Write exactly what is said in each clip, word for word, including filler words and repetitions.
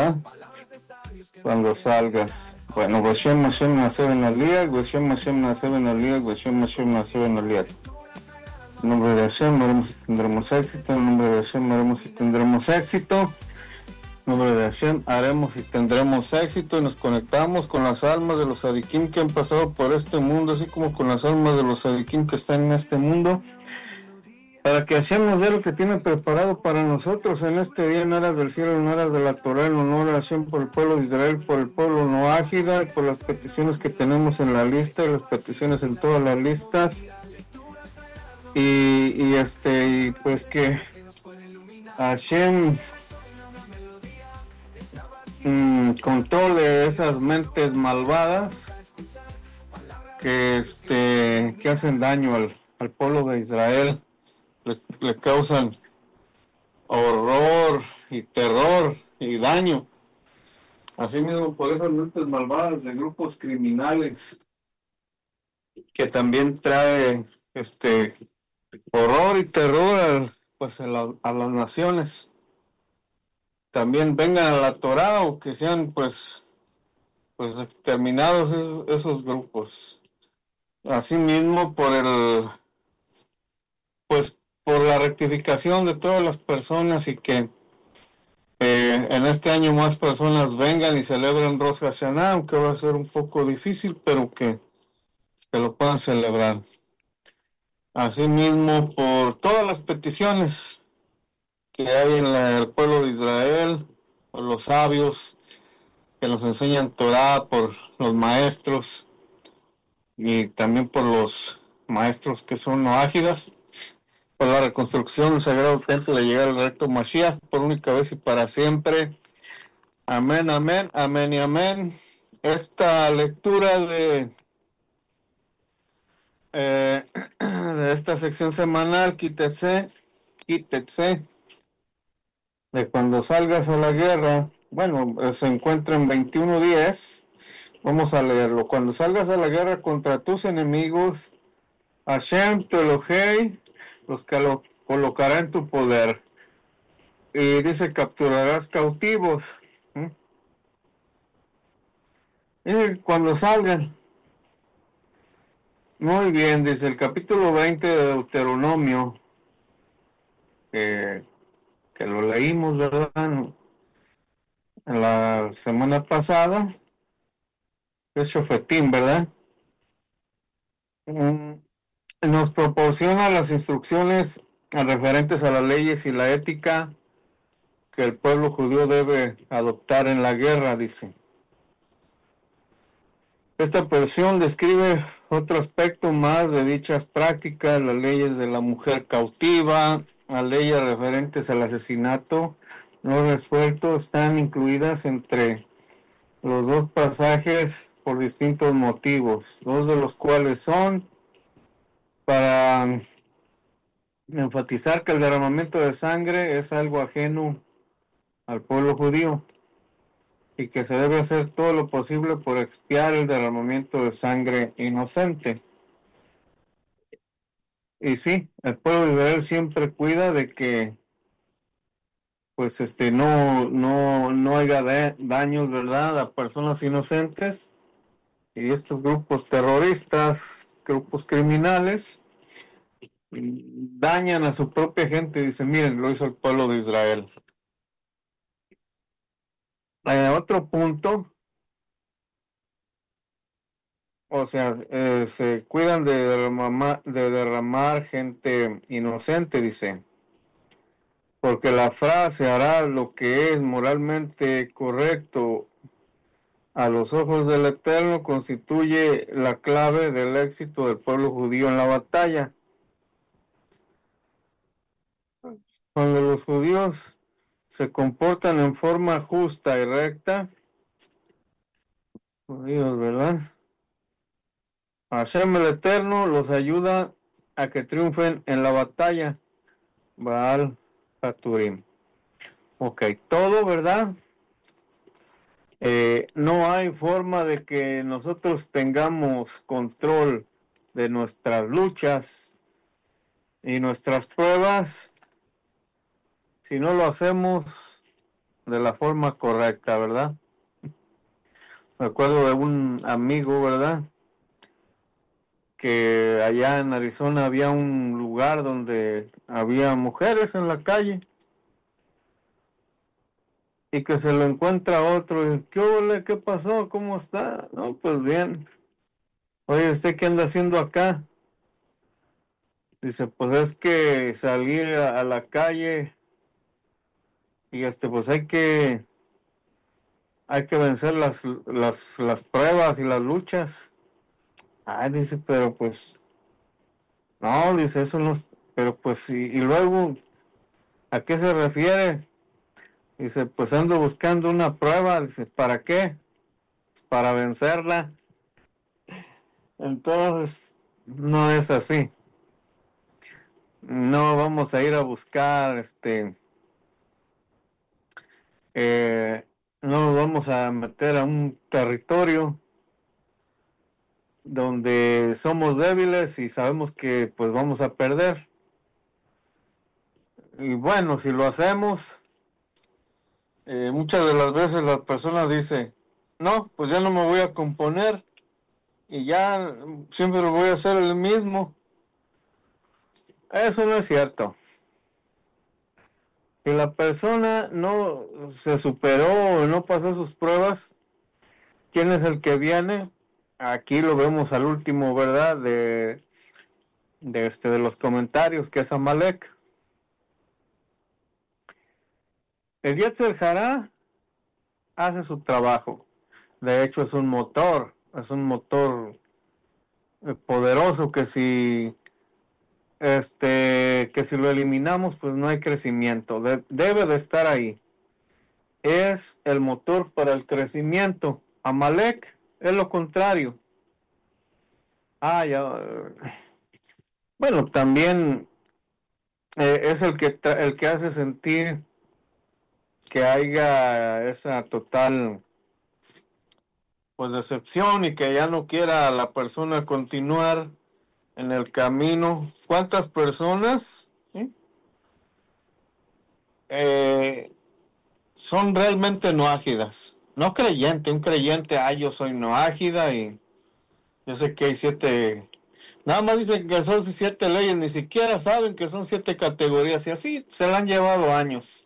¿verdad? Cuando salgas. Bueno, Goshem Hashem Nasev en Aliyah, Goshem Hashem Nasev en Aliyah, Goshem Hashem Nasev en Aliyah. En nombre de Hashem haremos y tendremos éxito, en nombre de Hashem haremos y tendremos éxito, en nombre de Hashem haremos y tendremos éxito, y nos conectamos con las almas de los sadikim que han pasado por este mundo, así como con las almas de los sadikim que están en este mundo, para que Hashem nos dé lo que tiene preparado para nosotros en este día, en aras del cielo, en aras de la Torah, en honor a Hashem por el pueblo de Israel, por el pueblo no ágida, y por las peticiones que tenemos en la lista, y las peticiones en todas las listas, y, y este, y pues que Hashem mmm, controle esas mentes malvadas que este, que hacen daño al, al pueblo de Israel. Les, le causan horror y terror y daño. Asimismo, por esas mentes malvadas de grupos criminales, que también trae este horror y terror a, pues, a, la, a las naciones. También vengan a la Torah, o que sean pues, pues exterminados esos, esos grupos. Asimismo, por el pues por la rectificación de todas las personas, y que eh, en este año más personas vengan y celebren Rosh Hashanah, aunque va a ser un poco difícil, pero que, que lo puedan celebrar. Asimismo, por todas las peticiones que hay en la, el pueblo de Israel, por los sabios que nos enseñan Torah, por los maestros, y también por los maestros que son noágidas, por la reconstrucción del Sagrado Templo, de llegar al recto Mashiach por única vez y para siempre. Amén, amén, amén y amén. Esta lectura de, eh, de esta sección semanal, quítese, quítese, de cuando salgas a la guerra, bueno, se encuentra en veintiuno diez. Vamos a leerlo. Cuando salgas a la guerra contra tus enemigos, Hashem, tu Elohei, los que lo colocará en tu poder. Y dice, capturarás cautivos. ¿Mm? Y cuando salgan. Muy bien, dice el capítulo veinte de Deuteronomio, eh, que lo leímos, ¿verdad? En la semana pasada. Es Shofetim, ¿verdad? Mm, nos proporciona las instrucciones referentes a las leyes y la ética que el pueblo judío debe adoptar en la guerra, dice. Esta porción describe otro aspecto más de dichas prácticas, las leyes de la mujer cautiva, las leyes referentes al asesinato no resuelto están incluidas entre los dos pasajes por distintos motivos, dos de los cuales son para enfatizar que el derramamiento de sangre es algo ajeno al pueblo judío y que se debe hacer todo lo posible por expiar el derramamiento de sangre inocente. Y sí, el pueblo de Israel siempre cuida de que pues este no no no haya de, daños, ¿verdad?, a personas inocentes, y estos grupos terroristas, grupos criminales, dañan a su propia gente y dicen, miren, lo hizo el pueblo de Israel. Eh, otro punto, o sea, eh, se cuidan de derramar, de derramar gente inocente, dice, porque la frase hará lo que es moralmente correcto a los ojos del Eterno constituye la clave del éxito del pueblo judío en la batalla. Cuando los judíos se comportan en forma justa y recta, judíos, ¿verdad?, Hashem el Eterno los ayuda a que triunfen en la batalla. Baal Haturim. Ok, todo, ¿verdad? Eh, no hay forma de que nosotros tengamos control de nuestras luchas y nuestras pruebas si no lo hacemos de la forma correcta, ¿verdad? Me acuerdo de un amigo, ¿verdad? Que allá en Arizona había un lugar donde había mujeres en la calle y que se lo encuentra otro y ¿qué ole? ¿Qué pasó? ¿Cómo está? No, pues bien. Oye, ¿usted qué anda haciendo acá? Dice, pues es que salir a, a la calle y este, pues hay que hay que vencer las, las, las pruebas y las luchas. Ah, dice, pero pues, no, dice, eso no, es- pero pues, y, y luego, ¿a qué se refiere? Dice, pues ando buscando una prueba, dice, ¿para qué? Para vencerla. Entonces, no es así. No vamos a ir a buscar, este, eh, no nos vamos a meter a un territorio donde somos débiles y sabemos que pues vamos a perder. Y bueno, si lo hacemos, eh, muchas de las veces las personas dicen, no, pues ya no me voy a componer y ya siempre voy a hacer el mismo. Eso no es cierto. Si la persona no se superó o no pasó sus pruebas, ¿quién es el que viene? Aquí lo vemos al último, ¿verdad? De, de, este, de los comentarios, que es Amalek. El Yetzer Hará hace su trabajo. De hecho, es un motor, es un motor eh, poderoso que si este que si lo eliminamos, pues no hay crecimiento. De, debe de estar ahí. Es el motor para el crecimiento. Amalek es lo contrario. Ah, ya. Bueno, también eh, es el que el que hace sentir que haya esa total pues decepción y que ya no quiera la persona continuar en el camino. ¿Cuántas personas ¿sí? eh, son realmente no ágidas? No creyente, un creyente, ah, yo soy no ágida y yo sé que hay siete, nada más dicen que son siete leyes, ni siquiera saben que son siete categorías y así se la han llevado años.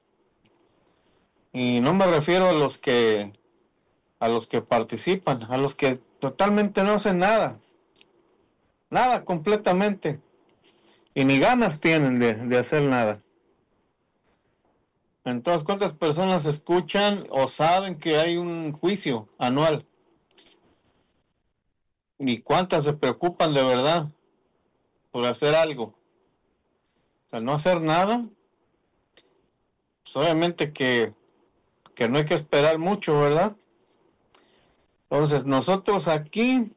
Y no me refiero a los que a los que participan, a los que totalmente no hacen nada, nada completamente, y ni ganas tienen de, de hacer nada. Entonces, ¿cuántas personas escuchan o saben que hay un juicio anual? ¿Y cuántas se preocupan de verdad por hacer algo? O sea, no hacer nada, pues obviamente que, que no hay que esperar mucho, ¿verdad? Entonces, nosotros aquí,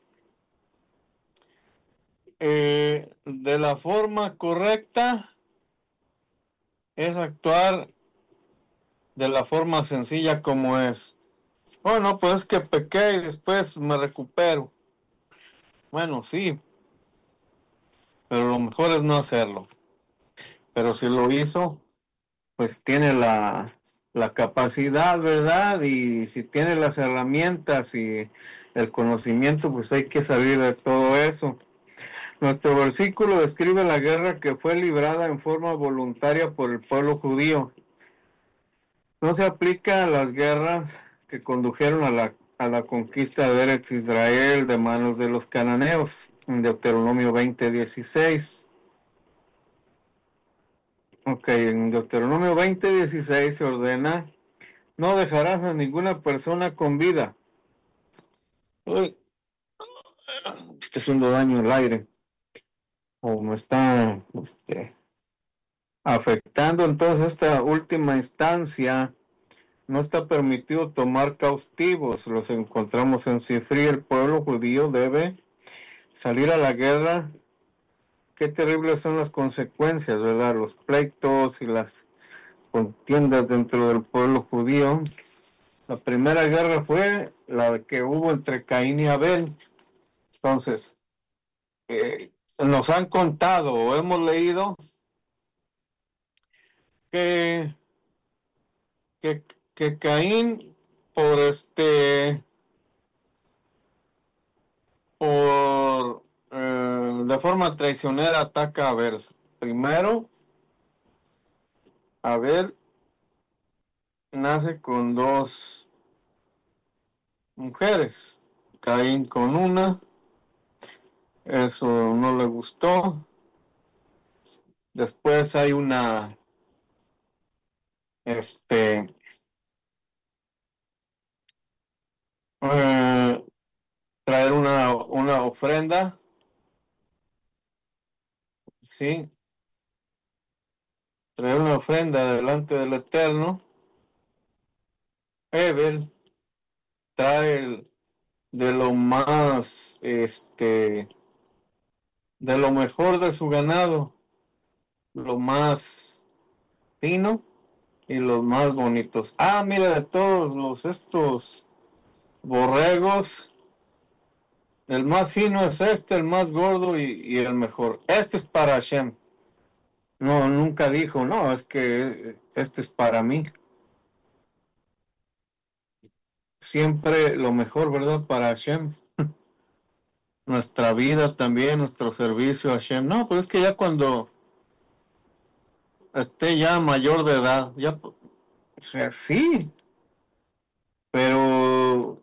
eh, de la forma correcta, es actuar de la forma sencilla como es. Bueno, pues es que pequé y después me recupero. Bueno, sí, pero lo mejor es no hacerlo. Pero si lo hizo, pues tiene la, la capacidad, ¿verdad? Y si tiene las herramientas y el conocimiento, pues hay que salir de todo eso. Nuestro versículo describe la guerra que fue librada en forma voluntaria por el pueblo judío. No se aplica a las guerras que condujeron a la, a la conquista de Eretz Israel de manos de los cananeos, en Deuteronomio veinte dieciséis. Ok, en Deuteronomio veinte dieciséis se ordena, no dejarás a ninguna persona con vida. Uy, está haciendo daño el aire, o me está este, afectando. Entonces, esta última instancia no está permitido tomar cautivos. Los encontramos en Sifri. El pueblo judío debe salir a la guerra. Qué terribles son las consecuencias, ¿verdad? Los pleitos y las contiendas dentro del pueblo judío. La primera guerra fue la que hubo entre Caín y Abel. Entonces, eh, nos han contado o hemos leído que, que que Caín, por este, por eh, de forma traicionera ataca a Abel. Primero, Abel nace con dos mujeres, Caín con una, eso no le gustó. Después hay una, este, eh, traer una, una ofrenda, sí, traer una ofrenda delante del Eterno. Abel trae el- de lo más, este, de lo mejor de su ganado, lo más fino y los más bonitos. Ah, mira, de todos los estos borregos, el más fino es este, el más gordo y, y el mejor. Este es para Hashem. No, nunca dijo, no, es que este es para mí. Siempre lo mejor, ¿verdad? Para Hashem. Nuestra vida también, nuestro servicio a Hashem. No, pues es que ya cuando esté ya mayor de edad, ya, o sea, sí, pero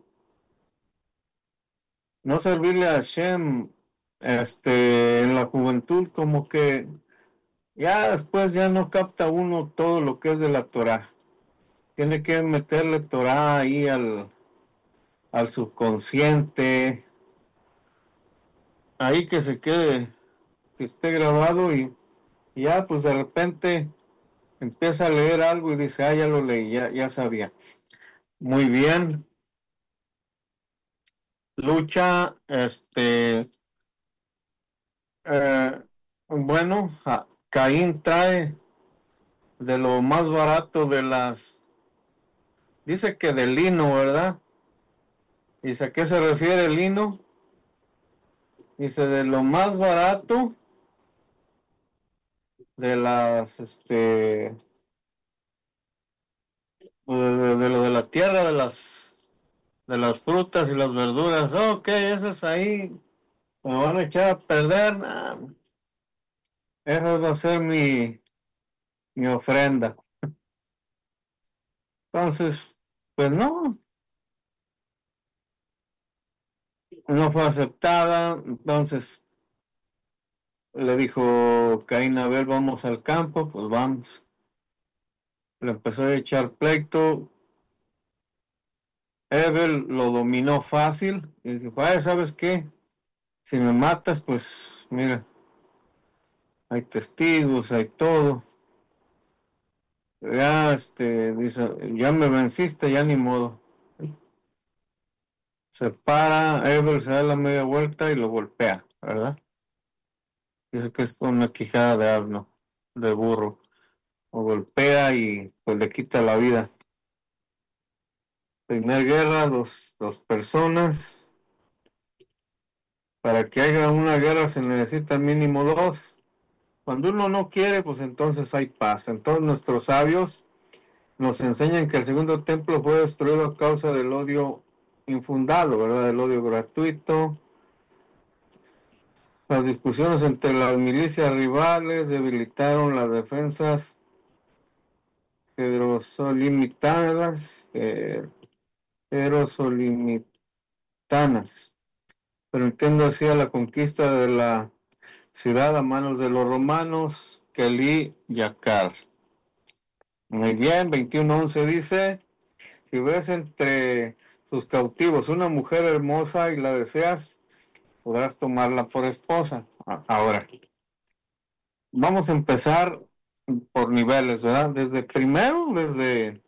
no servirle a Hashem, este, en la juventud, como que ya después ya no capta uno todo lo que es de la Torah. Tiene que meterle Torah ahí al, al subconsciente, ahí que se quede, que esté grabado y, y ya pues de repente empieza a leer algo y dice, ah, ya lo leí, ya, ya sabía. Muy bien, lucha, este, eh, bueno, a- Caín trae de lo más barato de las, dice que de lino, ¿verdad? Dice, ¿a qué se refiere el lino? Dice, de lo más barato de las, este, de, de- de lo de la tierra, de las, de las frutas y las verduras. Ok, esas ahí me van a echar a perder. Nah, esa va a ser mi, mi ofrenda. Entonces, pues no, no fue aceptada. Entonces le dijo Caín, a ver, vamos al campo, pues vamos. Le empezó a echar pleito. Abel lo dominó fácil y dijo, ay, ¿sabes qué? Si me matas, pues mira, hay testigos, hay todo. Ya, este, dice, ya me venciste, ya ni modo. Se para, Abel se da la media vuelta y lo golpea, ¿verdad? Dice que es con una quijada de asno, de burro. Lo golpea y pues le quita la vida. Primera guerra, dos, dos personas. Para que haya una guerra se necesitan mínimo dos. Cuando uno no quiere, pues entonces hay paz. Entonces nuestros sabios nos enseñan que el segundo templo fue destruido a causa del odio infundado, ¿verdad? Del odio gratuito. Las discusiones entre las milicias rivales debilitaron las defensas jerosolimitanas, eh, jerosolimitanas, permitiendo así a la conquista de la ciudad a manos de los romanos, Kelí y Acar. Muy bien, veintiuno once dice, si ves entre sus cautivos una mujer hermosa y la deseas, podrás tomarla por esposa. Ahora, vamos a empezar por niveles, ¿verdad? Desde primero, desde,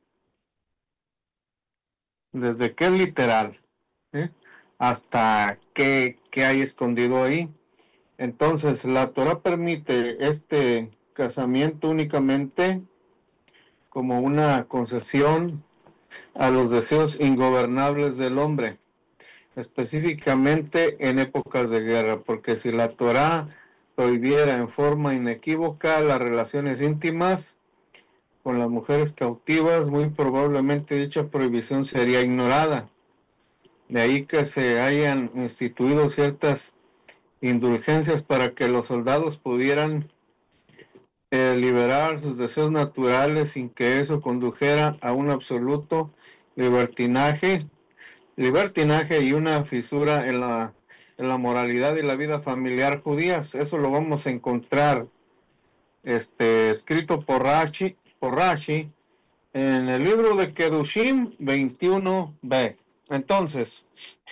desde qué es literal, ¿eh? Hasta qué, qué hay escondido ahí. Entonces, la Torah permite este casamiento únicamente como una concesión a los deseos ingobernables del hombre, específicamente en épocas de guerra, porque si la Torá prohibiera en forma inequívoca las relaciones íntimas, con las mujeres cautivas, muy probablemente dicha prohibición sería ignorada. De ahí que se hayan instituido ciertas indulgencias para que los soldados pudieran eh, liberar sus deseos naturales sin que eso condujera a un absoluto libertinaje, libertinaje y una fisura en la, en la moralidad y la vida familiar judías. Eso lo vamos a encontrar este, escrito por Rashi, por Rashi en el libro de Kedushim veintiuno b. Entonces,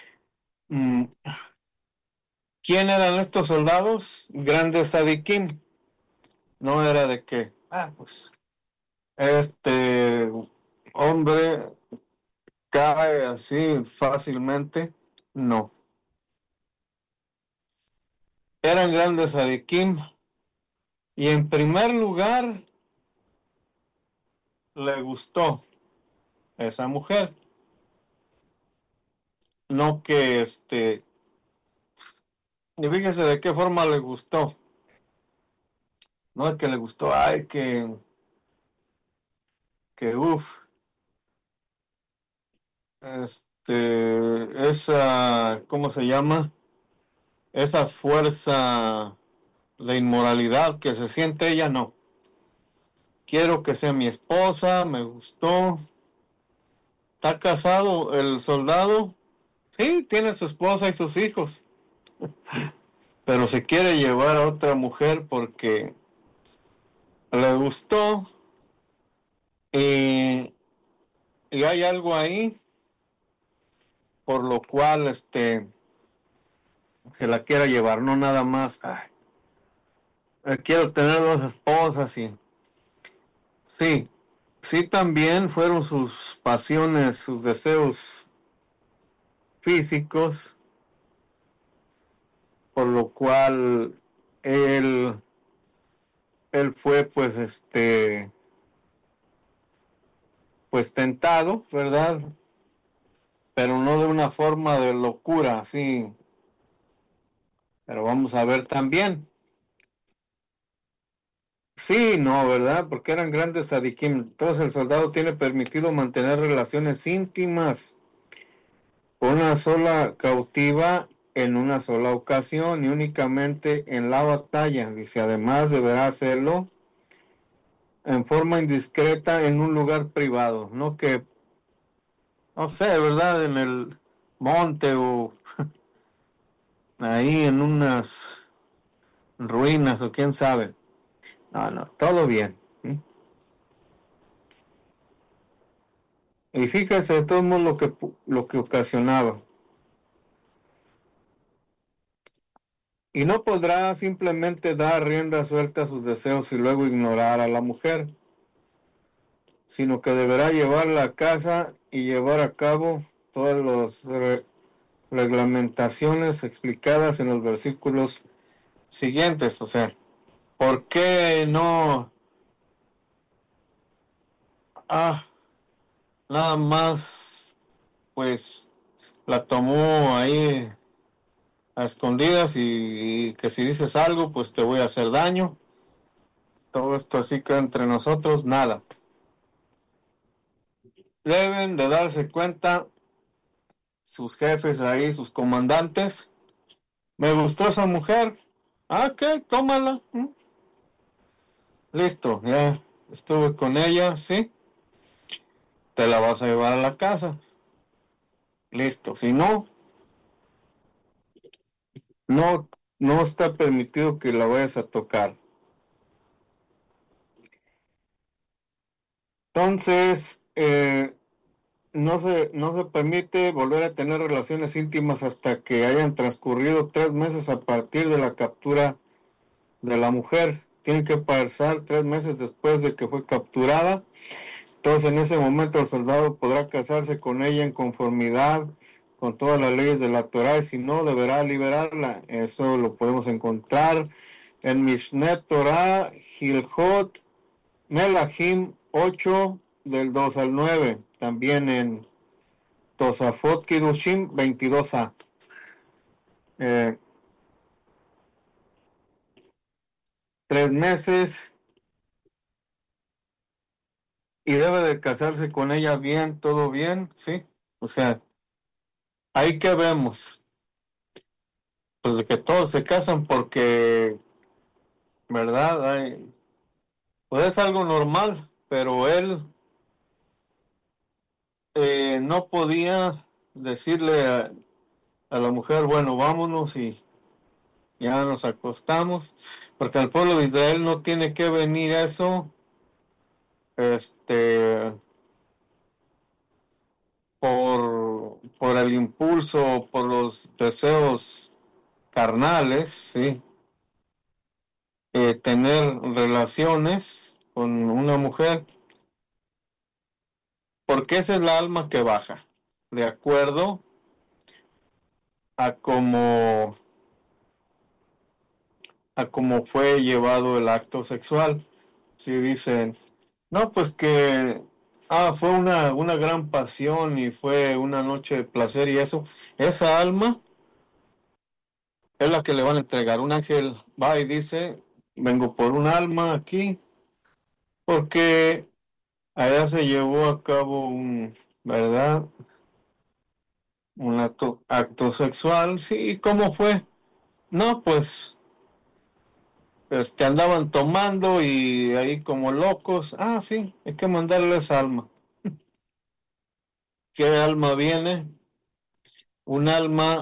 ¿quién eran estos soldados? Grandes sadikim. No era de que, ah, pues, este hombre cae así fácilmente. No. Eran grandes sadikim. Y en primer lugar, le gustó esa mujer. No que este. Y fíjese de qué forma le gustó. No es que le gustó, ay, que, que uff, este, esa, ¿cómo se llama? Esa fuerza de inmoralidad que se siente ella, no. Quiero que sea mi esposa, me gustó. ¿Está casado el soldado? Sí, tiene su esposa y sus hijos, pero se quiere llevar a otra mujer porque le gustó y, y hay algo ahí por lo cual este se la quiera llevar, no nada más. Ay, quiero tener dos esposas y sí, sí también fueron sus pasiones, sus deseos físicos, por lo cual él, él fue pues este, pues tentado, ¿verdad? Pero no de una forma de locura, sí. Pero vamos a ver también. Sí, no, ¿verdad? Porque eran grandes sadikim. Entonces el soldado tiene permitido mantener relaciones íntimas con una sola cautiva en una sola ocasión y únicamente en la batalla. Dice, además deberá hacerlo en forma indiscreta en un lugar privado, no que, no sé, ¿verdad? En el monte o ahí en unas ruinas o quién sabe. No, no, todo bien. ¿Sí? Y fíjese de todo modo lo que, lo que ocasionaba. Y no podrá simplemente dar rienda suelta a sus deseos y luego ignorar a la mujer, sino que deberá llevarla a casa y llevar a cabo todas las re reglamentaciones explicadas en los versículos siguientes. O sea, ¿por qué no? Ah, nada más, pues la tomó ahí a escondidas y, y que si dices algo, pues te voy a hacer daño. Todo esto así que entre nosotros, nada. Deben de darse cuenta sus jefes ahí, sus comandantes. Me gustó esa mujer. Ah, ¿qué? Tómala. ¿Mm? Listo, ya estuve con ella, sí. Te la vas a llevar a la casa. Listo. Si no, no, no está permitido que la vayas a tocar. Entonces, eh, no se, no se permite volver a tener relaciones íntimas hasta que hayan transcurrido tres meses a partir de la captura de la mujer. Tiene que pasar tres meses después de que fue capturada. Entonces, en ese momento el soldado podrá casarse con ella en conformidad con todas las leyes de la Torá y si no, deberá liberarla. Eso lo podemos encontrar en Mishneh Torah, Hilhot, Melahim ocho, del dos al nueve. También en Tosafot Kidushim veintidós a. Eh, tres meses y debe de casarse con ella bien, todo bien, ¿sí? O sea, ahí que vemos, pues de que todos se casan porque, ¿verdad? Hay, pues es algo normal, pero él eh, no podía decirle a, a la mujer, bueno, vámonos y ya nos acostamos, porque al pueblo de Israel no tiene que venir eso, este, por, por el impulso, por los deseos carnales, ¿sí? Eh, tener relaciones con una mujer, porque esa es la alma que baja, de acuerdo a cómo, a cómo fue llevado el acto sexual. Si dicen, no, pues que ah, fue una, una gran pasión y fue una noche de placer y eso, esa alma es la que le van a entregar. Un ángel va y dice, vengo por un alma aquí, porque allá se llevó a cabo un, ¿verdad? Un acto, acto sexual. Sí, ¿cómo fue? No, pues este, andaban tomando y ahí como locos. Ah, sí, hay que mandarle esa alma. ¿Qué alma viene? Un alma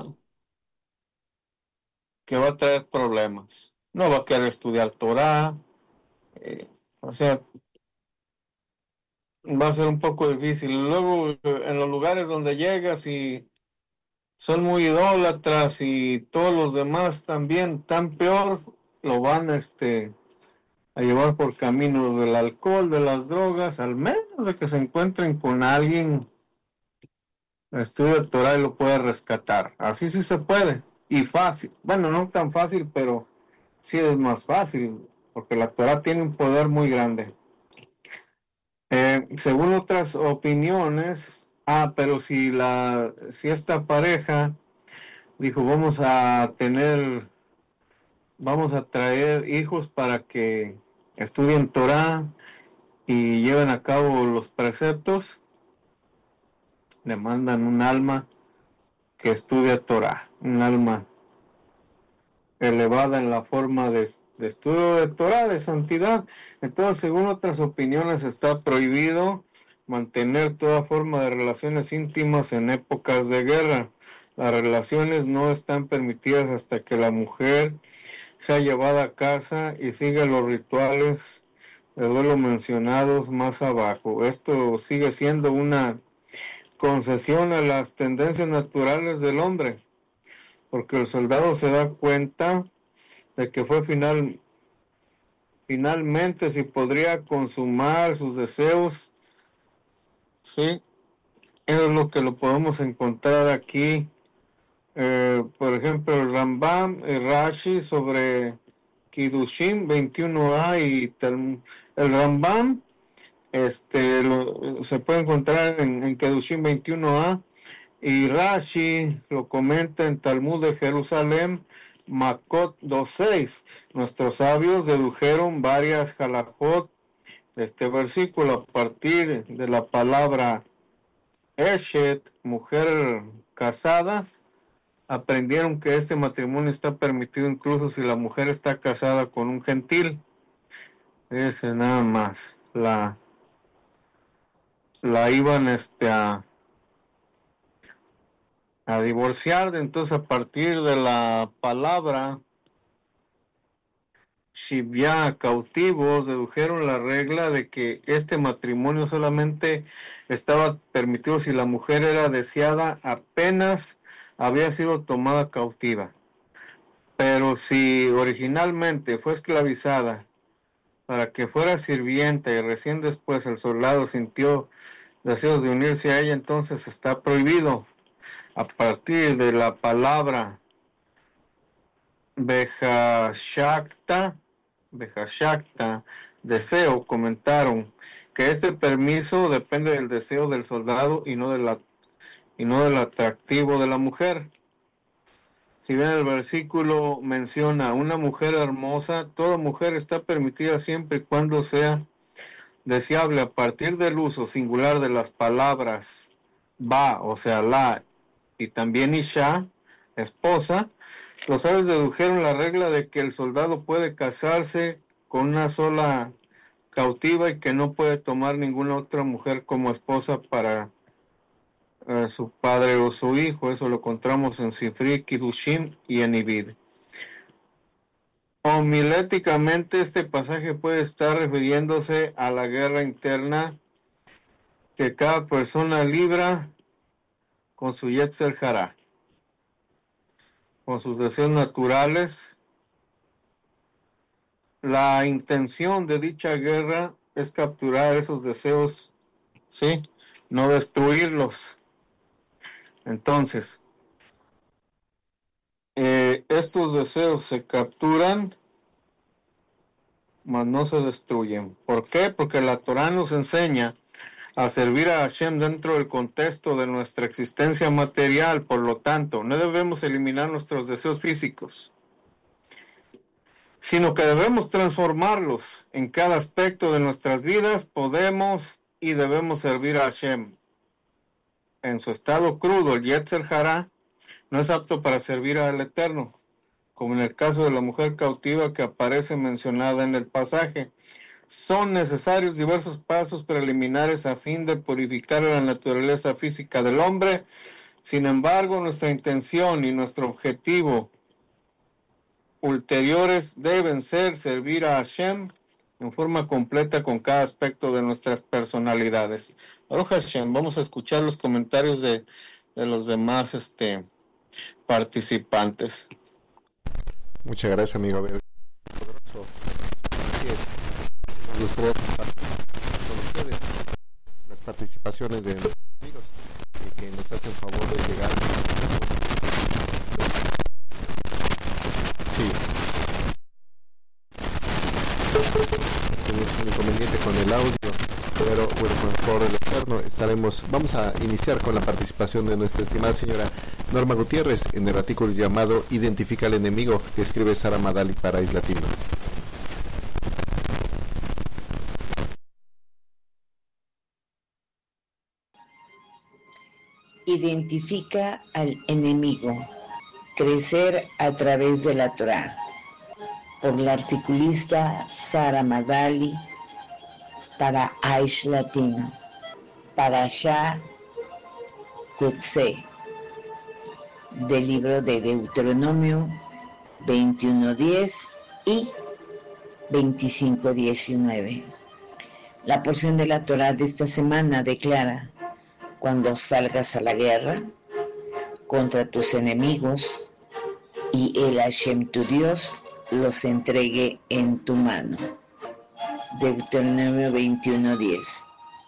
que va a traer problemas. No va a querer estudiar Torah. Eh, o sea, va a ser un poco difícil. Luego, eh, en los lugares donde llegas y son muy idólatras y todos los demás también, tan peor, lo van este, a llevar por camino del alcohol, de las drogas, al menos de que se encuentren con alguien estudia Torah y lo puede rescatar. Así sí se puede. Y fácil. Bueno, no tan fácil, pero sí es más fácil, porque la Torah tiene un poder muy grande. Eh, según otras opiniones, ah, pero si la, si esta pareja dijo, vamos a tener, vamos a traer hijos para que estudien Torah y lleven a cabo los preceptos, le mandan un alma que estudia Torah, un alma elevada en la forma de, de estudio de Torah, de santidad. Entonces, según otras opiniones, está prohibido mantener toda forma de relaciones íntimas en épocas de guerra. Las relaciones no están permitidas hasta que la mujer sea llevada a casa y siga los rituales de duelo mencionados más abajo. Esto sigue siendo una concesión a las tendencias naturales del hombre, porque el soldado se da cuenta de que fue final, finalmente si podría consumar sus deseos, sí, es lo que lo podemos encontrar aquí. Eh, por ejemplo, el Rambam, el Rashi sobre Kiddushin veintiuno a y tal, el Rambam este, lo, se puede encontrar en, en Kiddushin veintiuno a y Rashi lo comenta en Talmud de Jerusalén, Makot dos seis. Nuestros sabios dedujeron varias halajot de este versículo a partir de la palabra Eshet, mujer casada. Aprendieron que este matrimonio está permitido incluso si la mujer está casada con un gentil. Ese nada más. La, la iban este, a a divorciar, entonces a partir de la palabra Shivya, cautivos, dedujeron la regla de que este matrimonio solamente estaba permitido si la mujer era deseada apenas había sido tomada cautiva. Pero si originalmente fue esclavizada para que fuera sirvienta y recién después el soldado sintió deseos de unirse a ella, entonces está prohibido. A partir de la palabra Bejashakta, Bejashakta, deseo, comentaron que este permiso depende del deseo del soldado y no, de la, y no del atractivo de la mujer. Si bien el versículo menciona una mujer hermosa, toda mujer está permitida siempre y cuando sea deseable a partir del uso singular de las palabras ba, o sea, la, y también isha, esposa, los sabios dedujeron la regla de que el soldado puede casarse con una sola cautiva y que no puede tomar ninguna otra mujer como esposa para uh, su padre o su hijo. Eso lo encontramos en Sifri, Kiddushin y en Ibid. Homiléticamente, este pasaje puede estar refiriéndose a la guerra interna que cada persona libra con su Yetzer Hara, con sus deseos naturales. La intención de dicha guerra es capturar esos deseos, ¿sí? No destruirlos. Entonces, eh, estos deseos se capturan, mas no se destruyen. ¿Por qué? Porque la Torah nos enseña a servir a Hashem dentro del contexto de nuestra existencia material. Por lo tanto, no debemos eliminar nuestros deseos físicos, sino que debemos transformarlos en cada aspecto de nuestras vidas. Podemos y debemos servir a Hashem. En su estado crudo, el Yetzer Hara no es apto para servir al Eterno, como en el caso de la mujer cautiva que aparece mencionada en el pasaje. Son necesarios diversos pasos preliminares a fin de purificar la naturaleza física del hombre. Sin embargo, nuestra intención y nuestro objetivo ulteriores deben ser servir a Hashem en forma completa con cada aspecto de nuestras personalidades. Baruch Hashem, vamos a escuchar los comentarios de, de los demás este, participantes. Muchas gracias, amigo Abel. Así es. Nos gustaría compartir con ustedes las participaciones de los amigos y que nos hacen favor de llegar. Sí. Tenemos un inconveniente con el audio, pero bueno, con el favor del Eterno estaremos. Vamos a iniciar con la participación de nuestra estimada señora Norma Gutiérrez en el artículo llamado Identifica al enemigo, que escribe Sara Madali para Islatino. Identifica al enemigo. Crecer a través de la Torah. Por la articulista Sara Madali para Aish Latino. Parashá Tetzé, del libro de Deuteronomio veintiuno diez y veinticinco diecinueve. La porción de la Torah de esta semana declara: cuando salgas a la guerra contra tus enemigos y el Hashem tu Dios los entregue en tu mano. Deuteronomio veintiuno diez.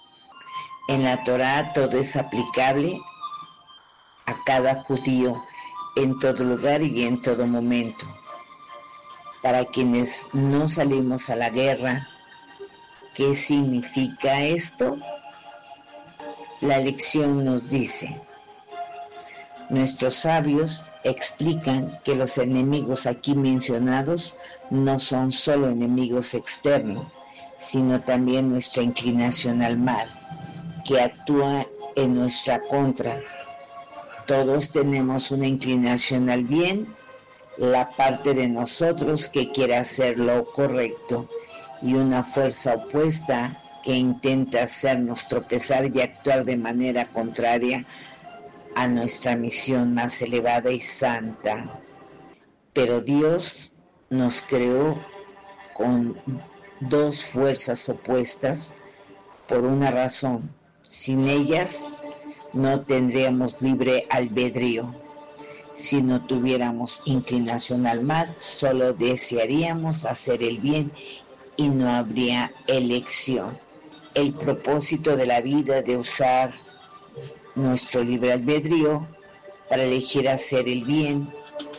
En la Torah todo es aplicable a cada judío en todo lugar y en todo momento. Para quienes no salimos a la guerra, ¿qué significa esto? La lección nos dice: nuestros sabios explican que los enemigos aquí mencionados no son solo enemigos externos, sino también nuestra inclinación al mal, que actúa en nuestra contra. Todos tenemos una inclinación al bien, la parte de nosotros que quiere hacer lo correcto, y una fuerza opuesta que intenta hacernos tropezar y actuar de manera contraria a nuestra misión más elevada y santa. Pero Dios nos creó con dos fuerzas opuestas por una razón. Sin ellas no tendríamos libre albedrío. Si no tuviéramos inclinación al mal, solo desearíamos hacer el bien y no habría elección. El propósito de la vida de usar nuestro libre albedrío para elegir hacer el bien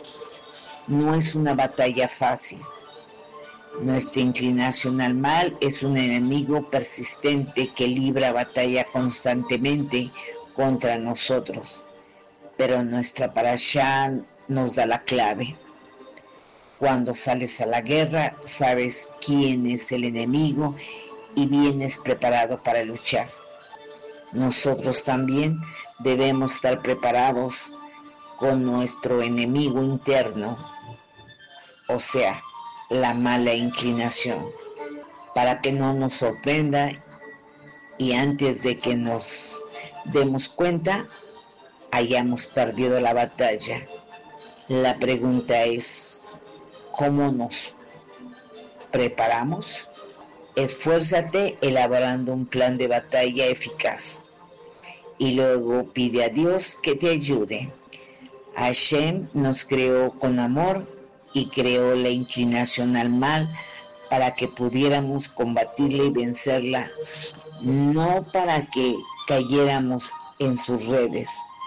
no es una batalla fácil. Nuestra inclinación al mal es un enemigo persistente que libra batalla constantemente contra nosotros, pero nuestra parashá nos da la clave. Cuando sales a la guerra, sabes quién es el enemigo y vienes preparado para luchar. Nosotros también debemos estar preparados con nuestro enemigo interno, o sea, la mala inclinación, para que no nos sorprenda y antes de que nos demos cuenta, hayamos perdido la batalla. La pregunta es, ¿cómo nos preparamos? Esfuérzate elaborando un plan de batalla eficaz y luego pide a Dios que te ayude. Hashem nos creó con amor y creó la inclinación al mal para que pudiéramos combatirla y vencerla, no para que cayéramos en sus redes.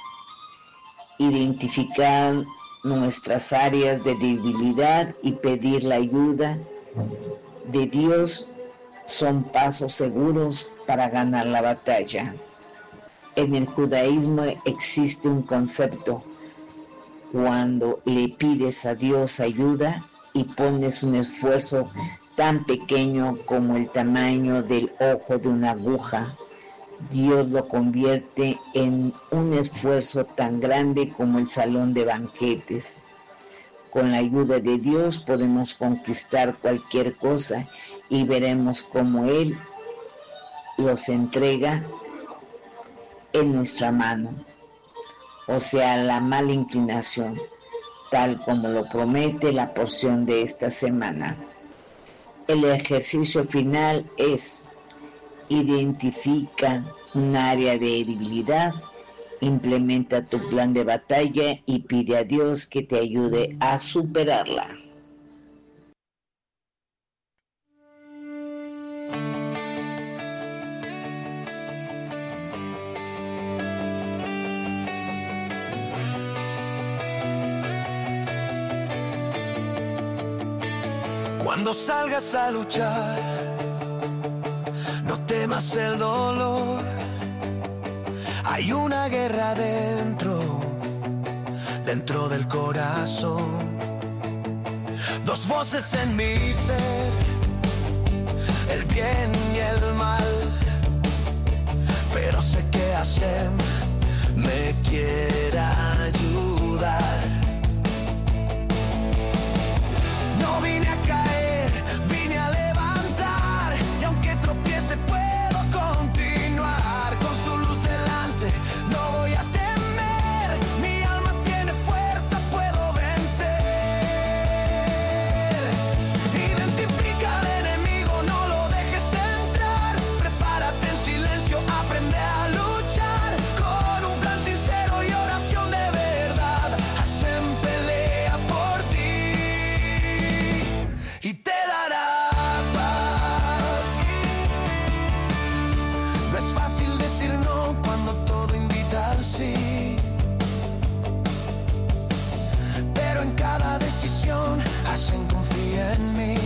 Identificar nuestras áreas de debilidad y pedir la ayuda de Dios son pasos seguros para ganar la batalla. En el judaísmo existe un concepto: cuando le pides a Dios ayuda y pones un esfuerzo tan pequeño como el tamaño del ojo de una aguja, Dios lo convierte en un esfuerzo tan grande como el salón de banquetes. Con la ayuda de Dios podemos conquistar cualquier cosa y veremos cómo Él los entrega en nuestra mano, o sea, la mala inclinación, tal como lo promete la porción de esta semana. El ejercicio final es: identifica un área de debilidad, implementa tu plan de batalla y pide a Dios que te ayude a superarla. Cuando salgas a luchar, no temas el dolor. Hay una guerra dentro, dentro del corazón. Dos voces en mi ser, el bien y el mal. Pero sé que Hashem me quiere ayudar. No vine a caer, vine a levantar, y aunque tropiece puedo continuar. Con su luz delante no voy a temer, mi alma tiene fuerza, puedo vencer. Identifica al enemigo, no lo dejes entrar, prepárate en silencio, aprende a luchar, con un plan sincero y oración de verdad. Hashem pelea por ti y te dará paz. No es fácil decir no cuando todo invita al sí, pero en cada decisión Hashem confía en mí.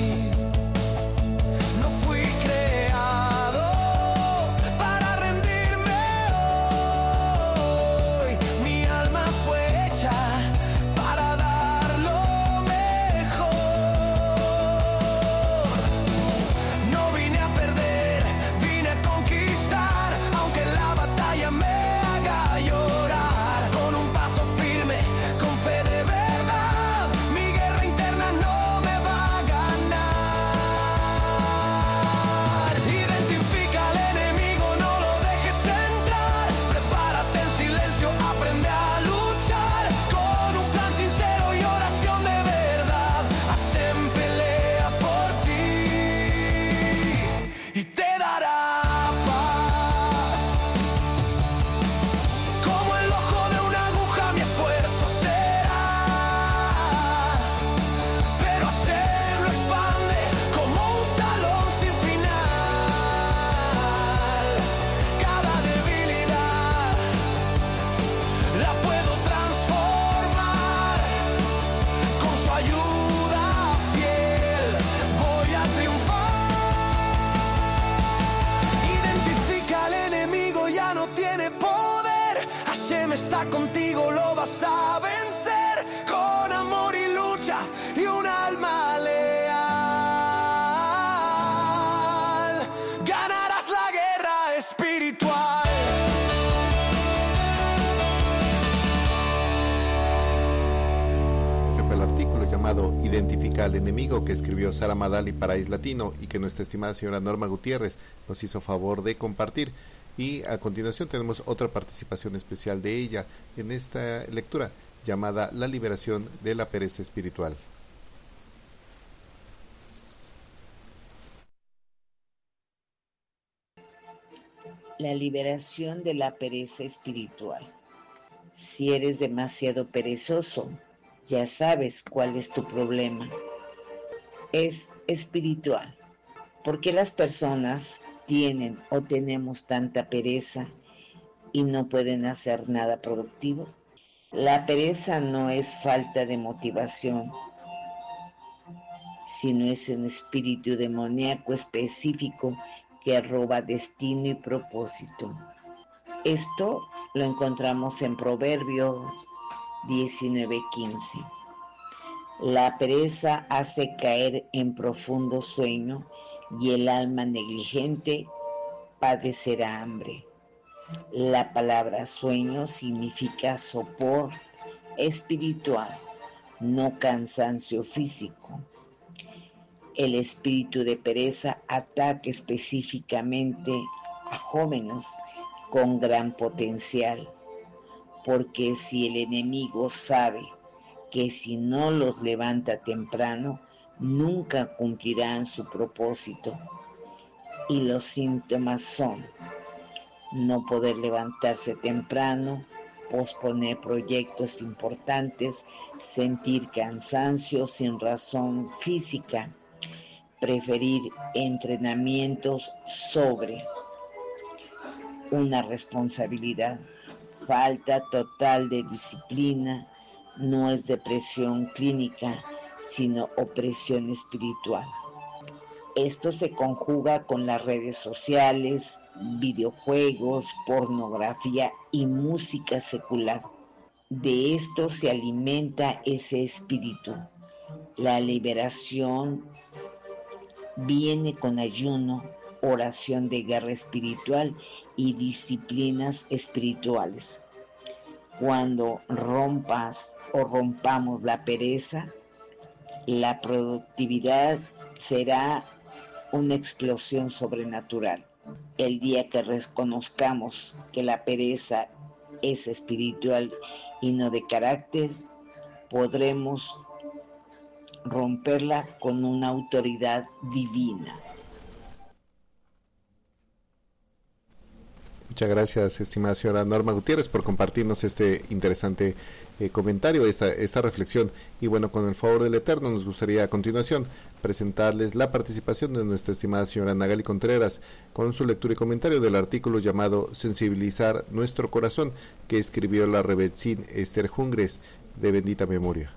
No fui creado para rendirme hoy, mi alma fue hecha para dar lo mejor. No vine a perder, vine a conquistar, aunque la batalla me haga llorar. Con un paso firme, con fe de verdad, mi guerra interna no me va a ganar. Identifica al enemigo, no lo dejes entrar, prepárate en silencio, aprende a luchar, con un plan sincero y oración de verdad. Hashem pelea por ti y te dará paz. Como el ojo de una aguja mi esfuerzo será, pero Hashem lo expande como un salón sin final. Cada debilidad la puedo transformar, con su ayuda fiel voy a triunfar. Identifica al enemigo, ya no tiene poder, Hashem está contigo, lo vas a vencer, con amor y lucha y un alma leal. llamado Identifica al enemigo, que escribió Sara Madali para Is Latino y que nuestra estimada señora Norma Gutiérrez nos hizo favor de compartir. Y a continuación tenemos otra participación especial de ella en esta lectura llamada La liberación de la pereza espiritual. La liberación de la pereza espiritual. Si eres demasiado perezoso, ya sabes cuál es tu problema. Es espiritual. ¿Por qué las personas tienen o tenemos tanta pereza y no pueden hacer nada productivo? La pereza no es falta de motivación, sino es un espíritu demoníaco específico que roba destino y propósito. Esto lo encontramos en Proverbios diecinueve quince. La pereza hace caer en profundo sueño y el alma negligente padecerá hambre. La palabra sueño significa sopor espiritual, no cansancio físico. El espíritu de pereza ataca específicamente a jóvenes con gran potencial, porque si el enemigo sabe que si no los levanta temprano, nunca cumplirán su propósito. Y los síntomas son no poder levantarse temprano, posponer proyectos importantes, sentir cansancio sin razón física, preferir entrenamientos sobre una responsabilidad, falta total de disciplina. No es depresión clínica, sino opresión espiritual. Esto se conjuga con las redes sociales, videojuegos, pornografía y música secular. De esto se alimenta ese espíritu. La liberación viene con ayuno, oración de guerra espiritual y disciplinas espirituales. Cuando rompas o rompamos la pereza, la productividad será una explosión sobrenatural. El día que reconozcamos que la pereza es espiritual y no de carácter, podremos romperla con una autoridad divina. Muchas gracias, estimada señora Norma Gutiérrez, por compartirnos este interesante eh, comentario, esta, esta reflexión. Y bueno, con el favor del Eterno, nos gustaría a continuación presentarles la participación de nuestra estimada señora Nagali Contreras con su lectura y comentario del artículo llamado Sensibilizar nuestro corazón, que escribió la Rebetzin Esther Jungres, de bendita memoria.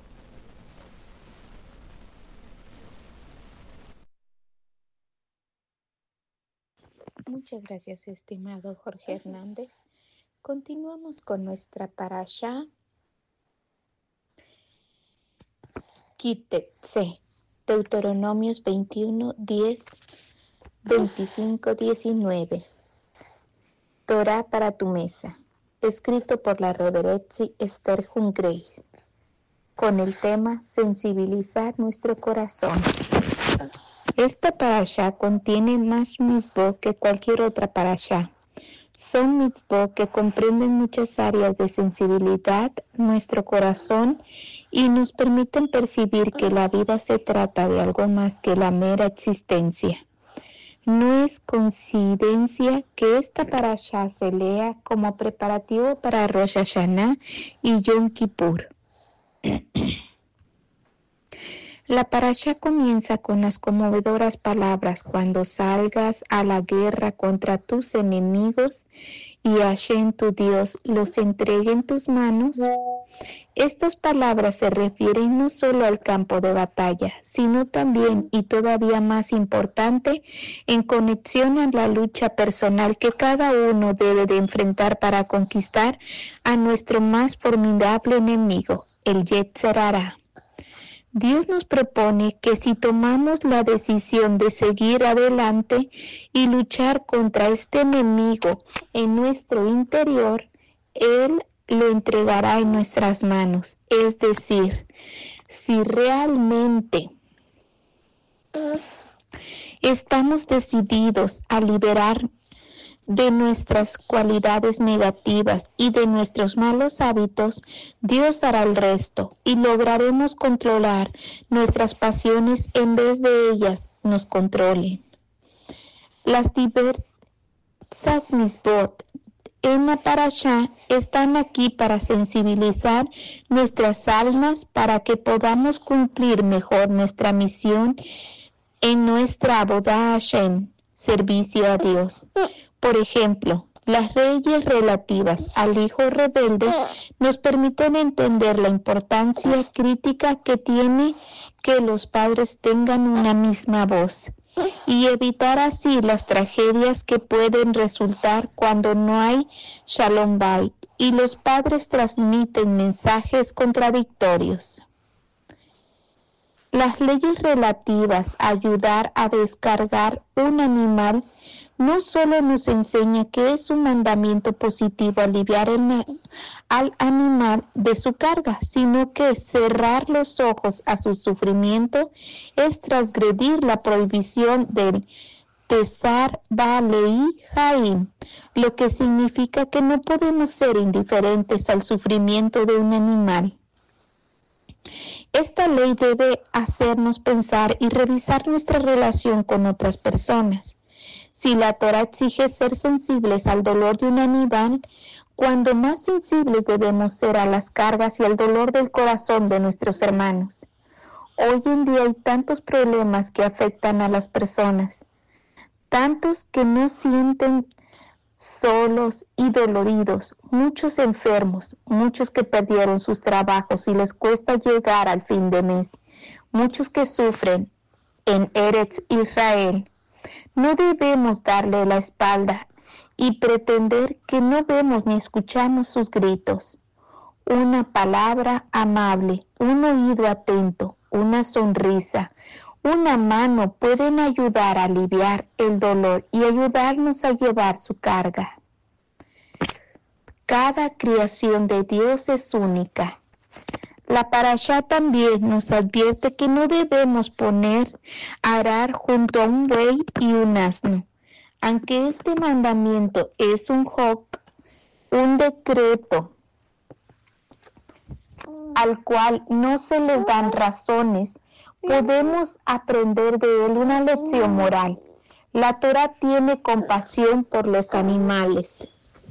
Muchas gracias, estimado Jorge Hernández. Continuamos con nuestra parashá Kitetse, Deuteronomios veintiuno, diez, veinticinco, diecinueve. Torah para tu mesa, escrito por la Reberetzi Esther Jungreis, con el tema Sensibilizar nuestro corazón. Esta parashá contiene más mitzvot que cualquier otra parashá. Son mitzvot que comprenden muchas áreas de sensibilidad, nuestro corazón, y nos permiten percibir que la vida se trata de algo más que la mera existencia. No es coincidencia que esta parashá se lea como preparativo para Rosh Hashanah y Yom Kippur. La parashá comienza con las conmovedoras palabras: cuando salgas a la guerra contra tus enemigos y Hashem tu Dios los entregue en tus manos. Estas palabras se refieren no solo al campo de batalla, sino también, y todavía más importante, en conexión a la lucha personal que cada uno debe de enfrentar para conquistar a nuestro más formidable enemigo, el Yetzer Hará. Dios nos propone que si tomamos la decisión de seguir adelante y luchar contra este enemigo en nuestro interior, Él lo entregará en nuestras manos. Es decir, Si realmente estamos decididos a liberar de nuestras cualidades negativas y de nuestros malos hábitos, Dios hará el resto y lograremos controlar nuestras pasiones en vez de ellas nos controlen. Las diversas misbot en la parashá están aquí para sensibilizar nuestras almas para que podamos cumplir mejor nuestra misión en nuestra Avodah Hashem, servicio a Dios. Por ejemplo, las leyes relativas al hijo rebelde nos permiten entender la importancia crítica que tiene que los padres tengan una misma voz y evitar así las tragedias que pueden resultar cuando no hay Shalom Bayit y los padres transmiten mensajes contradictorios. Las leyes relativas a ayudar a descargar un animal no solo nos enseña que es un mandamiento positivo aliviar el, al animal de su carga, sino que cerrar los ojos a su sufrimiento es transgredir la prohibición del Tesar Baalei Haim, lo que significa que no podemos ser indiferentes al sufrimiento de un animal. Esta ley debe hacernos pensar y revisar nuestra relación con otras personas. Si la Torah exige ser sensibles al dolor de un animal, cuando más sensibles debemos ser a las cargas y al dolor del corazón de nuestros hermanos. Hoy en día hay tantos problemas que afectan a las personas, tantos que no sienten solos y doloridos, muchos enfermos, muchos que perdieron sus trabajos y les cuesta llegar al fin de mes, muchos que sufren en Eretz Israel. No debemos darle la espalda y pretender que no vemos ni escuchamos sus gritos. Una palabra amable, un oído atento, una sonrisa, una mano pueden ayudar a aliviar el dolor y ayudarnos a llevar su carga. Cada creación de Dios es única. La parashá también nos advierte que no debemos poner a arar junto a un buey y un asno. Aunque este mandamiento es un hok, un decreto al cual no se les dan razones, podemos aprender de él una lección moral. La Torah tiene compasión por los animales.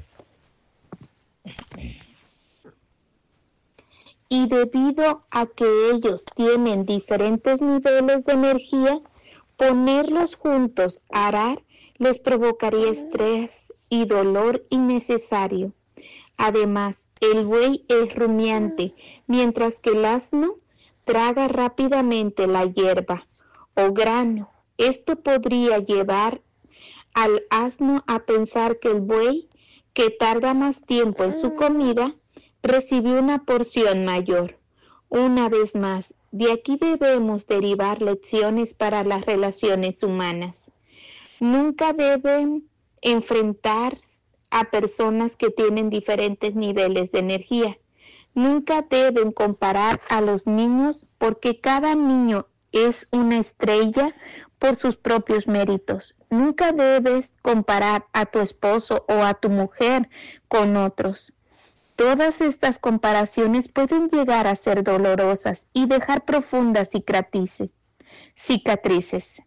Y debido a que ellos tienen diferentes niveles de energía, ponerlos juntos a arar les provocaría estrés y dolor innecesario. Además, el buey es rumiante, mientras que el asno traga rápidamente la hierba o grano. Esto podría llevar al asno a pensar que el buey, que tarda más tiempo en su comida, recibió una porción mayor. Una vez más, de aquí debemos derivar lecciones para las relaciones humanas. Nunca deben enfrentar a personas que tienen diferentes niveles de energía. Nunca deben comparar a los niños porque cada niño es una estrella por sus propios méritos. Nunca debes comparar a tu esposo o a tu mujer con otros. Todas estas comparaciones pueden llegar a ser dolorosas y dejar profundas cicatrices. cicatrices.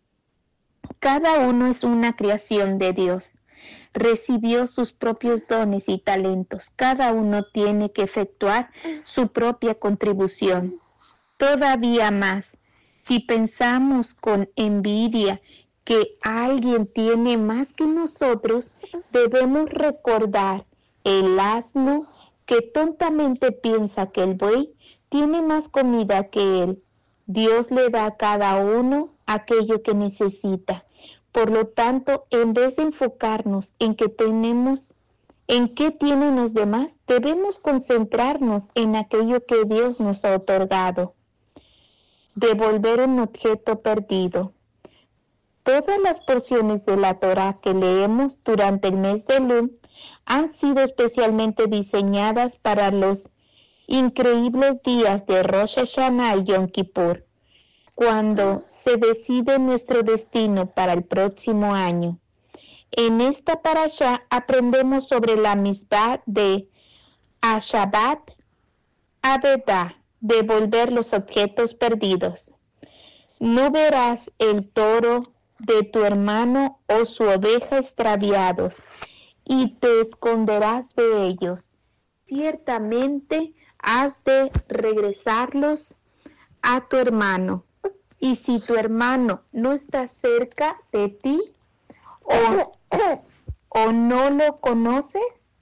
Cada uno es una creación de Dios. Recibió sus propios dones y talentos. Cada uno tiene que efectuar su propia contribución. Todavía más, si pensamos con envidia que alguien tiene más que nosotros, debemos recordar el asno que tontamente piensa que el buey tiene más comida que él. Dios le da a cada uno aquello que necesita. Por lo tanto, en vez de enfocarnos en qué tenemos, en qué tienen los demás, debemos concentrarnos en aquello que Dios nos ha otorgado. Devolver un objeto perdido. Todas las porciones de la Torah que leemos durante el mes de Elul han sido especialmente diseñadas para los increíbles días de Rosh Hashanah y Yom Kippur, cuando se decide nuestro destino para el próximo año. En esta parashá aprendemos sobre la mitzvah de Ashabat Abedah, devolver los objetos perdidos. No verás el toro de tu hermano o su oveja extraviados, y te esconderás de ellos. Ciertamente has de regresarlos a tu hermano. Y si tu hermano no está cerca de ti o, o no lo conoce,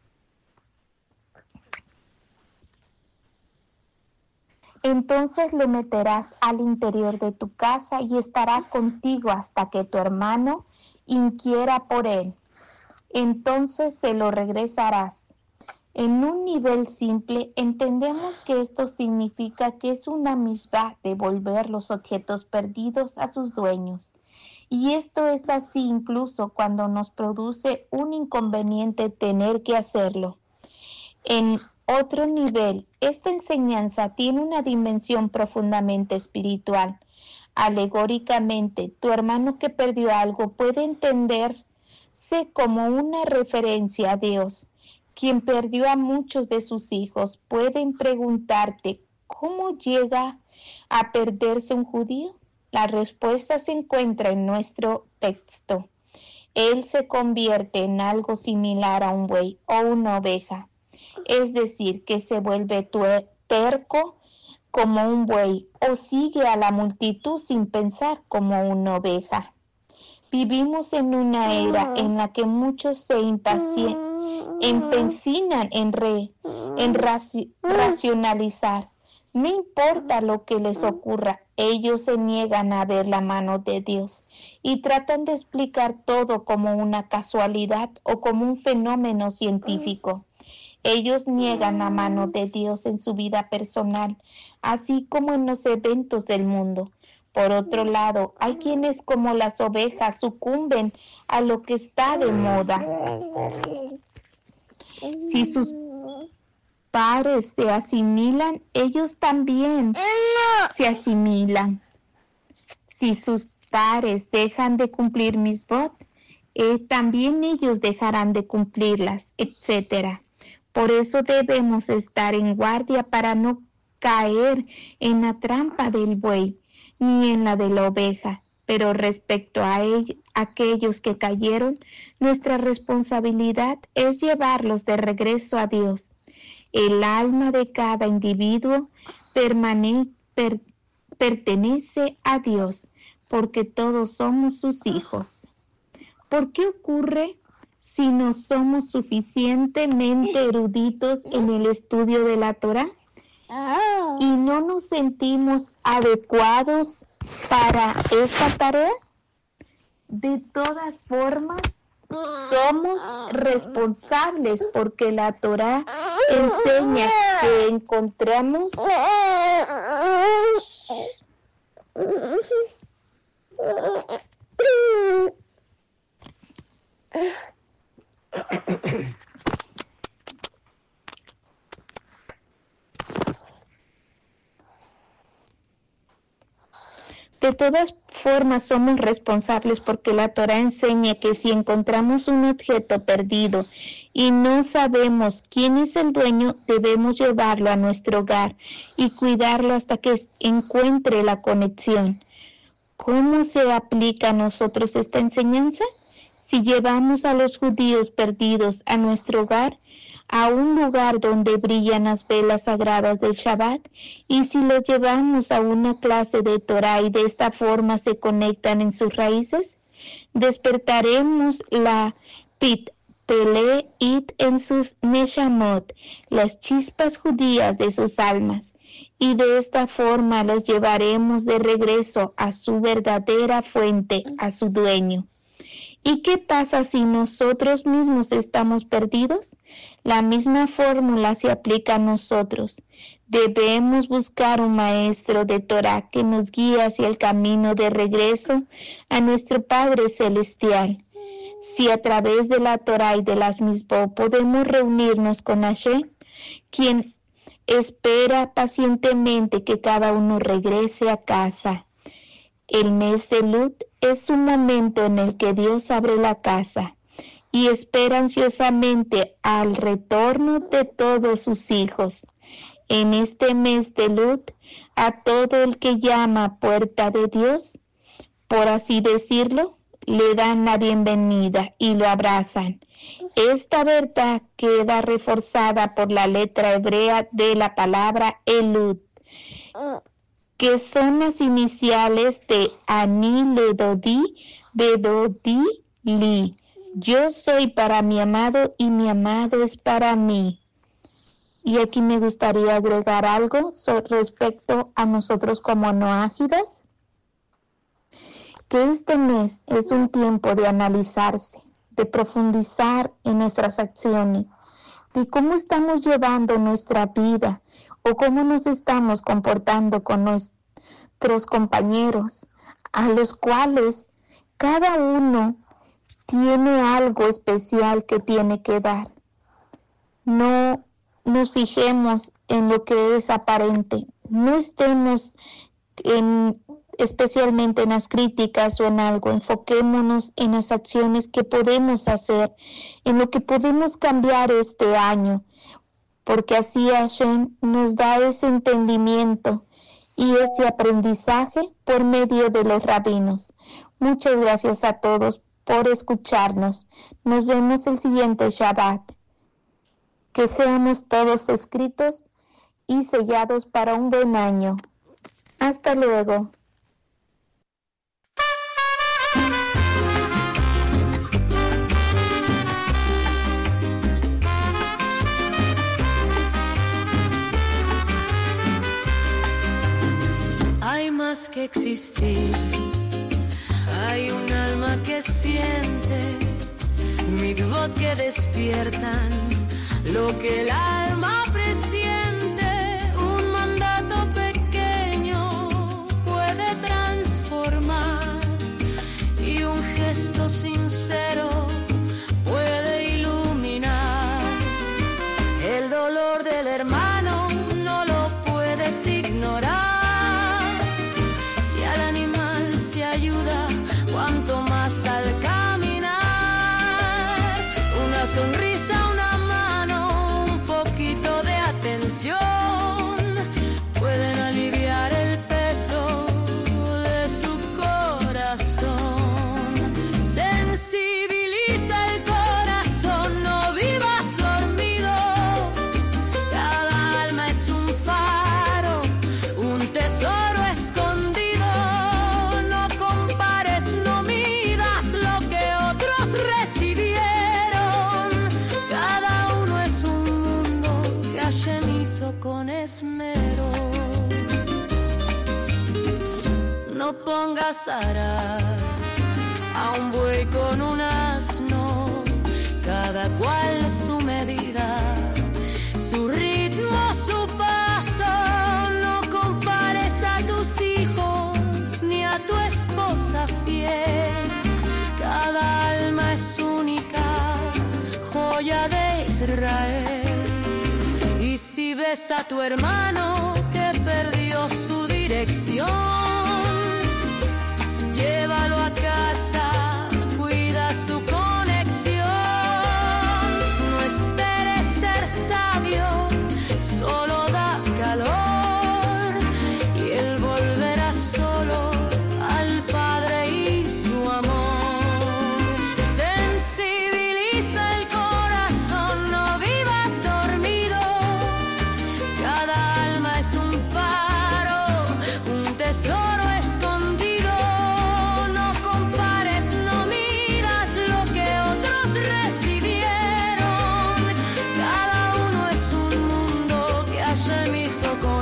entonces lo meterás al interior de tu casa y estará contigo hasta que tu hermano inquiera por él. Entonces se lo regresarás. En un nivel simple, entendemos que esto significa que es una mitzvah devolver los objetos perdidos a sus dueños. Y esto es así incluso cuando nos produce un inconveniente tener que hacerlo. En otro nivel, esta enseñanza tiene una dimensión profundamente espiritual. Alegóricamente, tu hermano que perdió algo puede entenderse como una referencia a Dios. Quien perdió a muchos de sus hijos, pueden preguntarte, ¿cómo llega a perderse un judío? La respuesta se encuentra en nuestro texto. Él se convierte en algo similar a un buey o una oveja. Es decir, que se vuelve terco como un buey o sigue a la multitud sin pensar como una oveja. Vivimos en una era en la que muchos se impacientan, empecinan en, re, en raci, racionalizar. No importa lo que les ocurra, ellos se niegan a ver la mano de Dios y tratan de explicar todo como una casualidad o como un fenómeno científico. Ellos niegan la mano de Dios en su vida personal, así como en los eventos del mundo. Por otro lado, hay quienes como las ovejas sucumben a lo que está de moda. Si sus padres se asimilan, ellos también se asimilan. Si sus padres dejan de cumplir mitzvot, eh, también ellos dejarán de cumplirlas, etcétera. Por eso debemos estar en guardia para no caer en la trampa del buey ni en la de la oveja. Pero respecto a ellos, aquellos que cayeron, nuestra responsabilidad es llevarlos de regreso a Dios. El alma de cada individuo permane, per, pertenece a Dios, porque todos somos sus hijos. ¿Por qué ocurre si no somos suficientemente eruditos en el estudio de la Torá y no nos sentimos adecuados para esta tarea? De todas formas, somos responsables porque la Torá enseña que encontramos De todas formas, somos responsables porque la Torá enseña que si encontramos un objeto perdido y no sabemos quién es el dueño, debemos llevarlo a nuestro hogar y cuidarlo hasta que encuentre la conexión. ¿Cómo se aplica a nosotros esta enseñanza? Si llevamos a los judíos perdidos a nuestro hogar, a un lugar donde brillan las velas sagradas del Shabbat, y si los llevamos a una clase de Torah y de esta forma se conectan en sus raíces, despertaremos la Pit-Teleit en sus Neshamot, las chispas judías de sus almas, y de esta forma los llevaremos de regreso a su verdadera fuente, a su dueño. ¿Y qué pasa si nosotros mismos estamos perdidos? La misma fórmula se aplica a nosotros. Debemos buscar un maestro de Torah que nos guíe hacia el camino de regreso a nuestro Padre Celestial. Si a través de la Torah y de las misbot podemos reunirnos con Hashem, quien espera pacientemente que cada uno regrese a casa. El mes de Lut es un momento en el que Dios abre la casa y espera ansiosamente al retorno de todos sus hijos. En este mes de Lut, a todo el que llama puerta de Dios, por así decirlo, le dan la bienvenida y lo abrazan. Esta verdad queda reforzada por la letra hebrea de la palabra Elud, que son las iniciales de Ani Ledodi Bedodi Li. Yo soy para mi amado y mi amado es para mí. Y aquí me gustaría agregar algo sobre respecto a nosotros como noágidas, que este mes es un tiempo de analizarse, de profundizar en nuestras acciones, de cómo estamos llevando nuestra vida o cómo nos estamos comportando con nuestros compañeros, a los cuales cada uno tiene algo especial que tiene que dar. No nos fijemos en lo que es aparente, no estemos en, especialmente en las críticas o en algo, enfoquémonos en las acciones que podemos hacer, en lo que podemos cambiar este año, porque así Hashem nos da ese entendimiento y ese aprendizaje por medio de los rabinos. Muchas gracias a todos por escucharnos. Nos vemos el siguiente Shabbat. Que seamos todos escritos y sellados para un buen año. Hasta luego. Hay más que existir, hay un alma que siente, mitvot que despiertan lo que el alma presiente. Un mandato pequeño puede transformar y un gesto sincero puede iluminar. El dolor del hermano no lo puedes ignorar. Si al animal se ayuda, cuanto más al caminar. Una sonrisa, pueden aliviar el peso de su corazón. Sensibiliza el corazón, no vivas dormido. Cada alma es un faro, un tesoro escondido. No compares, no midas lo que otros recibieron. Cada uno es un mundo que Hashem hizo con esmero. No pongas arar a un buey con un asno, cada cual su medida, su ritmo, su paso. No compares a tus hijos ni a tu esposa fiel. Cada alma es única, joya de Israel. Y si ves a tu hermano que perdió su dirección, llévalo a casa, cuida su conexión. No esperes ser sabio, solo da calor y él volverá solo al Padre y su amor. Sensibiliza el corazón, no vivas dormido. Cada alma es un faro, un tesoro escondido. No compares, no miras lo que otros recibieron. Cada uno es un mundo que Hashem hizo con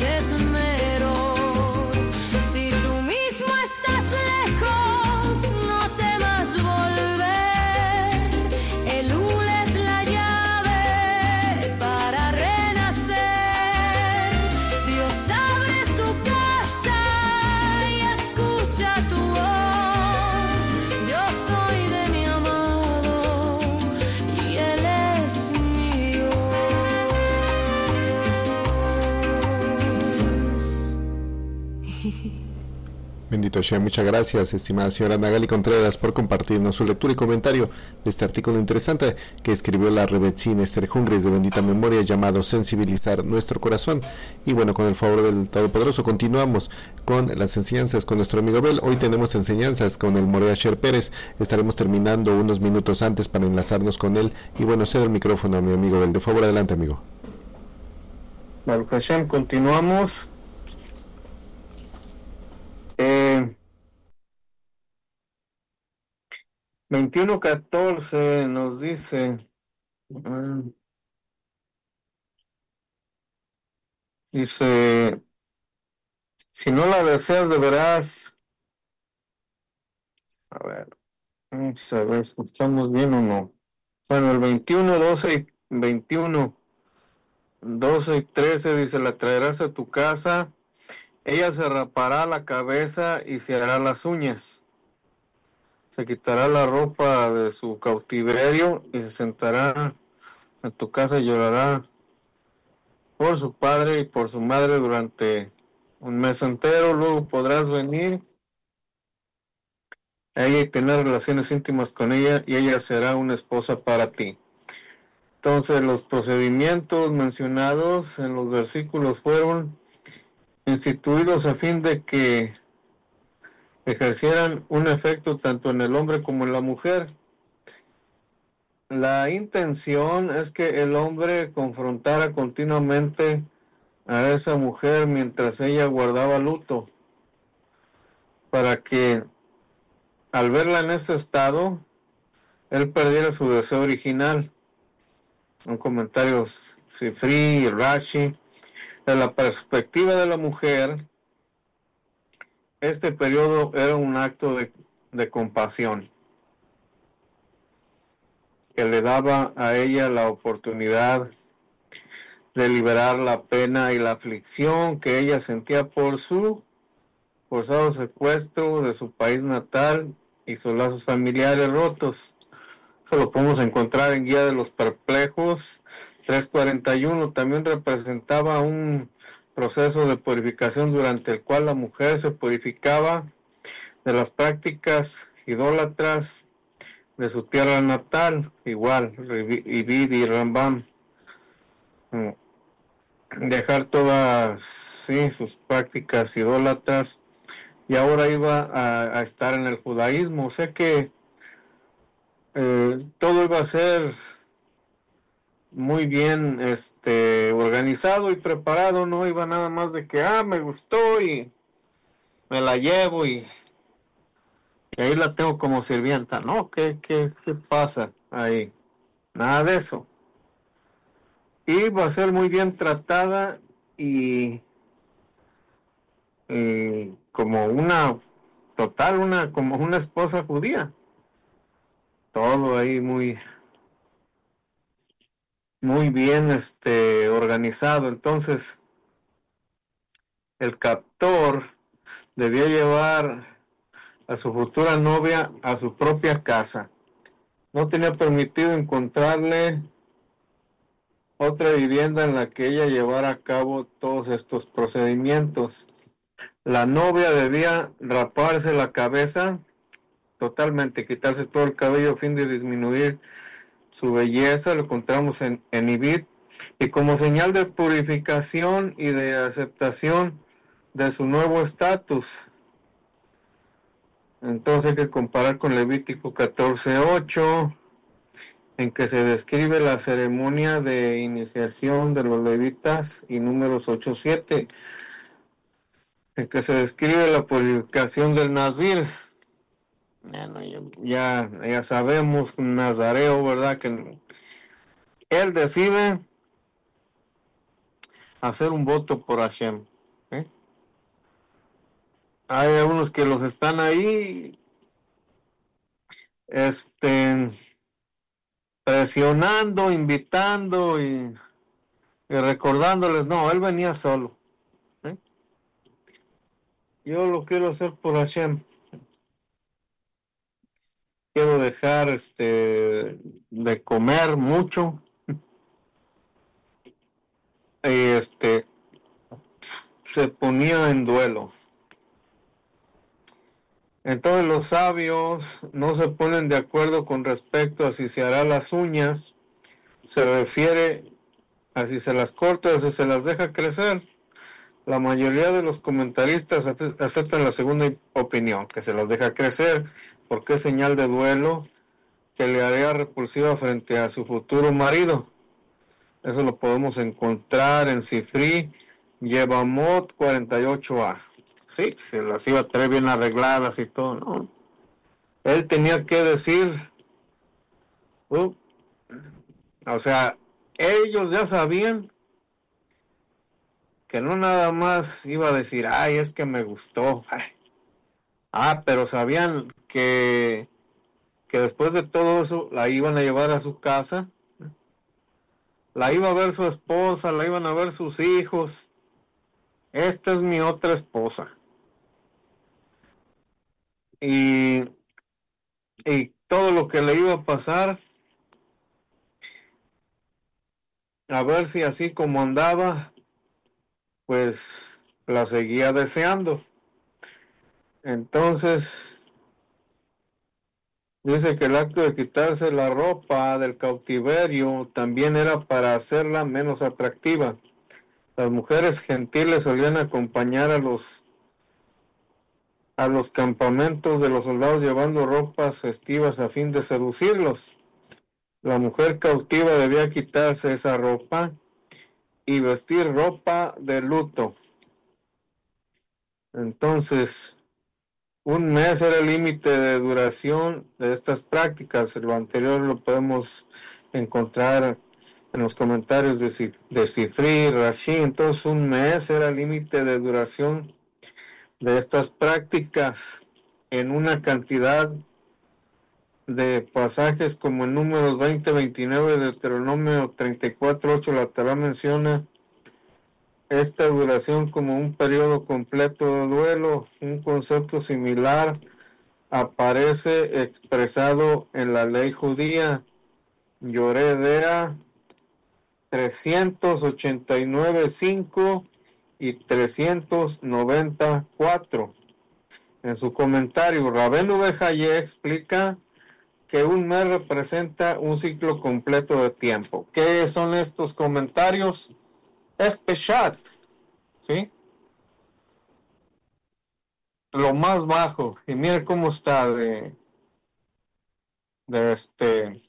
Bendito sea, muchas gracias, estimada señora Nagali Contreras, por compartirnos su lectura y comentario de este artículo interesante que escribió la Rebetzin Esther Jungres de bendita memoria, llamado Sensibilizar nuestro corazón. Y bueno, con el favor del Todopoderoso, continuamos con las enseñanzas con nuestro amigo Abel. Hoy tenemos enseñanzas con el Moré Asher Pérez. Estaremos terminando unos minutos antes para enlazarnos con él. Y bueno, cedo el micrófono a mi amigo Abel. De favor, adelante, amigo. Baruch Hashem, continuamos. Eh, veintiuno catorce nos dice, mm, dice, si no la deseas de veras, a ver, vamos a ver si estamos bien o no. Bueno, el veintiuno, doce y veintiuno, doce y trece dice, la traerás a tu casa, ella se rapará la cabeza y se hará las uñas. Se quitará la ropa de su cautiverio y se sentará en tu casa y llorará por su padre y por su madre durante un mes entero. Luego podrás venir a ella y tener relaciones íntimas con ella y ella será una esposa para ti. Entonces los procedimientos mencionados en los versículos fueron instituidos a fin de que ejercieran un efecto tanto en el hombre como en la mujer. La intención es que el hombre confrontara continuamente a esa mujer mientras ella guardaba luto, para que al verla en este estado, él perdiera su deseo original. Un comentario Sifri y Rashi. De la perspectiva de la mujer, este periodo era un acto de, de compasión que le daba a ella la oportunidad de liberar la pena y la aflicción que ella sentía por su forzado secuestro de su país natal y sus lazos familiares rotos. Eso lo podemos encontrar en Guía de los Perplejos tres cuarenta y uno. También representaba un proceso de purificación durante el cual la mujer se purificaba de las prácticas idólatras de su tierra natal, igual, Ibid y Rambam. Dejar todas sí, sus prácticas idólatras y ahora iba a, a estar en el judaísmo. O sea que eh, todo iba a ser muy bien este, organizado y preparado, no iba nada más de que, ah, me gustó y me la llevo y, y ahí la tengo como sirvienta. No, ¿qué, qué, qué pasa ahí? Nada de eso. Y va a ser muy bien tratada y, y como una total, una como una esposa judía. Todo ahí muy muy bien este organizado. Entonces el captor debía llevar a su futura novia a su propia casa. No tenía permitido encontrarle otra vivienda en la que ella llevara a cabo todos estos procedimientos. La novia debía raparse la cabeza totalmente, quitarse todo el cabello a fin de disminuir su belleza. Lo encontramos en, en Ibid, y como señal de purificación y de aceptación de su nuevo estatus. Entonces hay que comparar con Levítico catorce ocho, en que se describe la ceremonia de iniciación de los levitas, y Números ocho siete, en que se describe la purificación del Nazir. Bueno, ya, ya sabemos, un nazareo, ¿verdad? Que él decide hacer un voto por Hashem. ¿eh? Hay algunos que los están ahí este, presionando, invitando y, y recordándoles. No, él venía solo. ¿eh? Yo lo quiero hacer por Hashem. Quiero dejar este de comer mucho. Y este se ponía en duelo. Entonces los sabios no se ponen de acuerdo con respecto a si se hará las uñas. Se refiere a si se las corta o si se las deja crecer. La mayoría de los comentaristas aceptan la segunda opinión, que se las deja crecer, porque es señal de duelo que le haría repulsiva frente a su futuro marido. Eso lo podemos encontrar en Sifri, Yevamot cuarenta y ocho a. Sí, se las iba a traer bien arregladas y todo, ¿no? Él tenía que decir, uh, o sea, ellos ya sabían que no nada más iba a decir, ay, es que me gustó. Ay. Ah, pero sabían que, que después de todo eso la iban a llevar a su casa, la iba a ver su esposa, la iban a ver sus hijos. Esta es mi otra esposa. Y, y todo lo que le iba a pasar, a ver si así como andaba, pues la seguía deseando. Entonces, dice que el acto de quitarse la ropa del cautiverio también era para hacerla menos atractiva. Las mujeres gentiles solían acompañar a los, a los campamentos de los soldados llevando ropas festivas a fin de seducirlos. La mujer cautiva debía quitarse esa ropa y vestir ropa de luto. Entonces, un mes era el límite de duración de estas prácticas. Lo anterior lo podemos encontrar en los comentarios de, de Sifri, Rashi. Entonces, un mes era el límite de duración de estas prácticas en una cantidad de pasajes como en Números veinte, veintinueve, Deuteronomio treinta y cuatro, ocho. La Torá menciona esta duración como un periodo completo de duelo. Un concepto similar aparece expresado en la ley judía. Yoredera trescientos ochenta y nueve punto cinco y trescientos noventa punto cuatro. En su comentario, Rabenu Bejaye explica que un mes representa un ciclo completo de tiempo. ¿Qué son estos comentarios? Es Peshat, ¿sí? Lo más bajo. Y mire cómo está de, de este,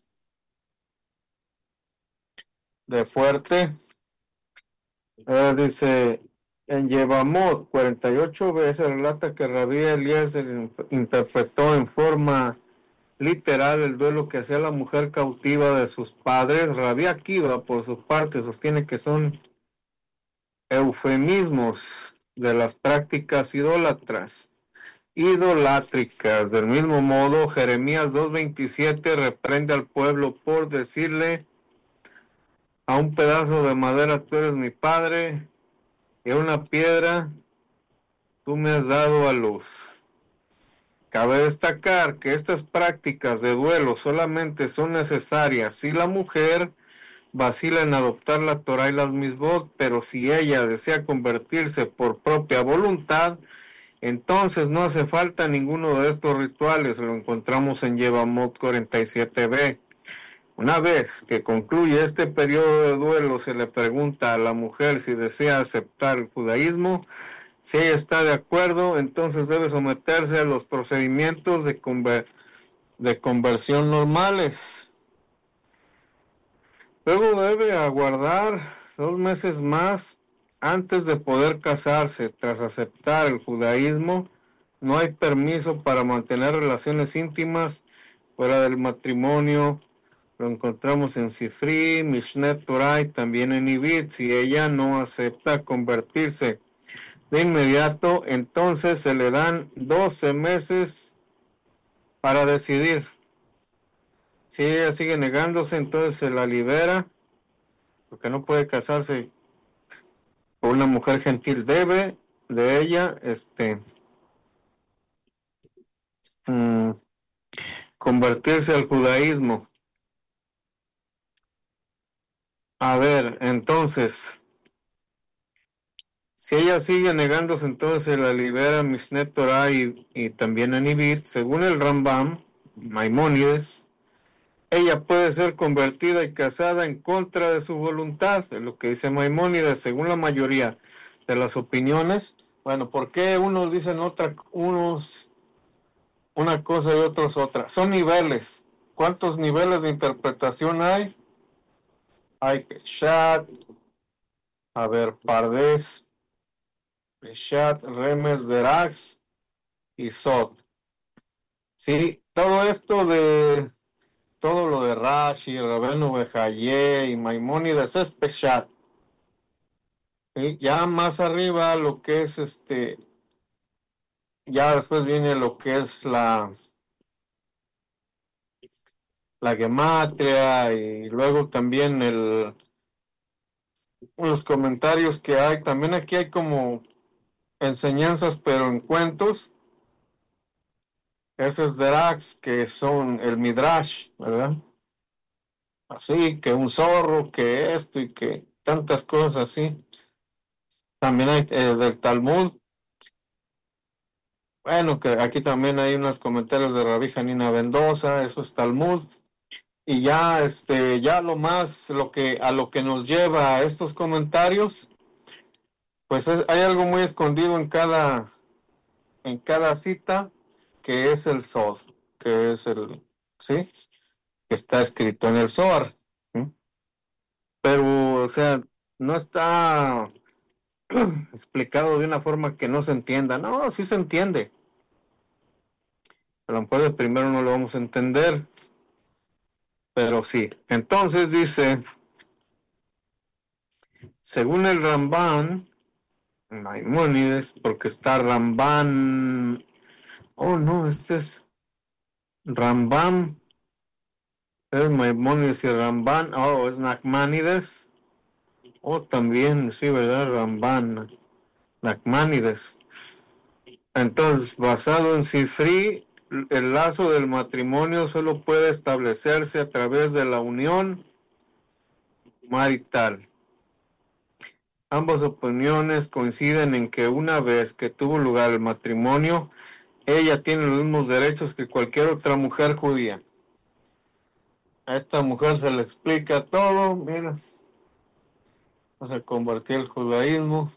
de fuerte. Eh, dice, en Yevamot cuarenta y ocho veces relata que Rabí Eliezer interpretó en forma literal el duelo que hacía la mujer cautiva de sus padres. Rabí Akiva, por su parte, sostiene que son eufemismos de las prácticas idólatras, idolátricas. Del mismo modo, Jeremías dos veintisiete reprende al pueblo por decirle a un pedazo de madera, tú eres mi padre, y a una piedra, tú me has dado a luz. Cabe destacar que estas prácticas de duelo solamente son necesarias si la mujer vacila en adoptar la Torah y las misbot, pero si ella desea convertirse por propia voluntad, entonces no hace falta ninguno de estos rituales. Lo encontramos en Yevamot cuarenta y siete b. Una vez que concluye este periodo de duelo, se le pregunta a la mujer si desea aceptar el judaísmo. Si ella está de acuerdo, entonces debe someterse a los procedimientos de, conver de conversión normales. Luego debe aguardar dos meses más antes de poder casarse. Tras aceptar el judaísmo, no hay permiso para mantener relaciones íntimas fuera del matrimonio. Lo encontramos en Sifri, Mishnet Torah y también en Ibit. Si ella no acepta convertirse de inmediato, entonces se le dan doce meses para decidir. Si ella sigue negándose, entonces se la libera, porque no puede casarse con una mujer gentil. Debe de ella este mmm, convertirse al judaísmo. A ver, entonces, Si ella sigue negándose, entonces se la libera Mishneh Torah y, y también Anibir. Según el Rambam, Maimónides, ella puede ser convertida y casada en contra de su voluntad, es lo que dice Maimónides, según la mayoría de las opiniones. Bueno, ¿por qué unos dicen otra, unos una cosa y otros otra? Son niveles. ¿Cuántos niveles de interpretación hay? Hay Peshat, a ver, Pardes, Peshat, Remes, Derax y Sot. Sí, todo esto de todo lo de Rashi, Rabenu Bejaye y Maimónides es Peshat. ¿Sí? Ya más arriba lo que es este, ya después viene lo que es la la gematria y luego también el los comentarios que hay. También aquí hay como enseñanzas, pero en cuentos. Ese es Derax, que son el Midrash, ¿verdad? Así que un zorro, que esto y que tantas cosas así. También hay eh, del Talmud. Bueno, que aquí también hay unos comentarios de Rabí Janina Mendoza, eso es Talmud. Y ya, este, ya lo más, lo que, a lo que nos lleva a estos comentarios, pues es, hay algo muy escondido en cada, en cada cita, que es el Sod, que es el, ¿sí? Que está escrito en el Zohar. ¿Sí? Pero, o sea, no está explicado de una forma que no se entienda. No, sí se entiende. A lo mejor de primero no lo vamos a entender, pero sí. Entonces dice, según el Ramban, Maimónides, porque está Ramban, oh no, este es Rambam, es Maimónides y Ramban, oh, es Nachmanides, oh, también, sí, ¿verdad? Ramban, Nachmanides. Entonces, basado en Sifri, el lazo del matrimonio solo puede establecerse a través de la unión marital. Ambas opiniones coinciden en que una vez que tuvo lugar el matrimonio, ella tiene los mismos derechos que cualquier otra mujer judía. A esta mujer se le explica todo, mira, se convirtió el judaísmo.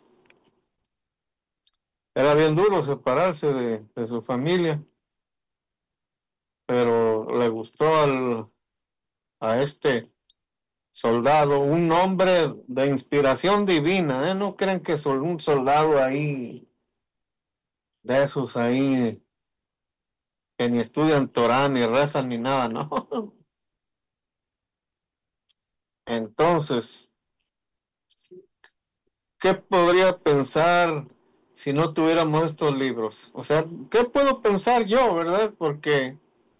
Era bien duro separarse de, de su familia, pero le gustó al, a este soldado, un hombre de inspiración divina, ¿eh? No creen que son un soldado ahí, de esos ahí, que ni estudian Torah, ni rezan, ni nada, ¿no? Entonces, ¿qué podría pensar si no tuviéramos estos libros? O sea, ¿qué puedo pensar yo, verdad? Porque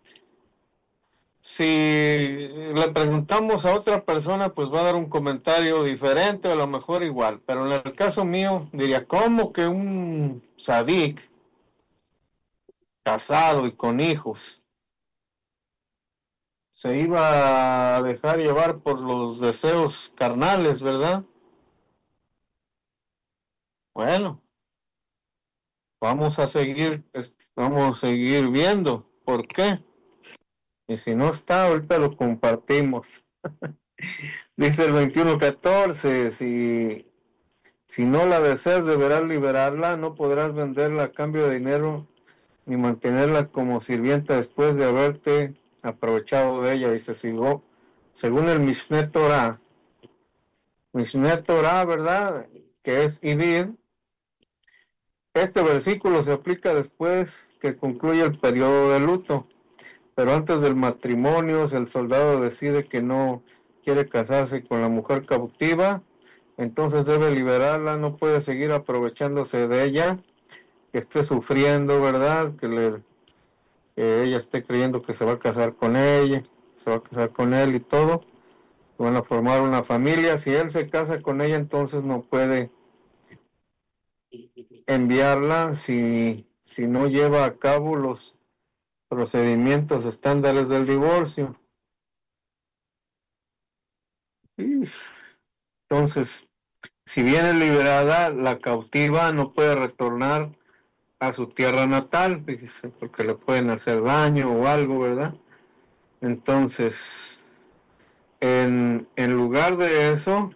si le preguntamos a otra persona, pues va a dar un comentario diferente, o a lo mejor igual. Pero en el caso mío, diría, ¿cómo que un sadik casado y con hijos se iba a dejar llevar por los deseos carnales, verdad? Bueno, vamos a seguir, vamos a seguir viendo por qué. Y si no está, ahorita lo compartimos. Dice el veintiuno catorce, si, si no la deseas, deberás liberarla, no podrás venderla a cambio de dinero ni mantenerla como sirvienta después de haberte aprovechado de ella. Dice, sigo, según el Mishneh Torah, Mishneh Torah, ¿verdad? Que es Ibid. Este versículo se aplica después que concluye el periodo de luto, pero antes del matrimonio, si el soldado decide que no quiere casarse con la mujer cautiva, entonces debe liberarla, no puede seguir aprovechándose de ella, que esté sufriendo, ¿verdad? Que, le, que ella esté creyendo que se va a casar con ella, se va a casar con él y todo, van a formar una familia. Si él se casa con ella, entonces no puede enviarla si, si no lleva a cabo los procedimientos estándares del divorcio. Entonces, si viene liberada, la cautiva no puede retornar a su tierra natal, fíjese, porque le pueden hacer daño o algo, ¿verdad? Entonces, en, en lugar de eso,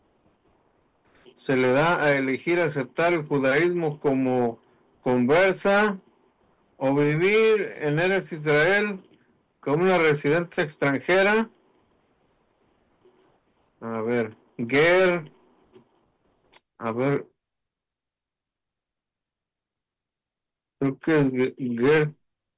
se le da a elegir aceptar el judaísmo como conversa o vivir en Eretz Israel como una residente extranjera. A ver, Ger, a ver, creo que es Ger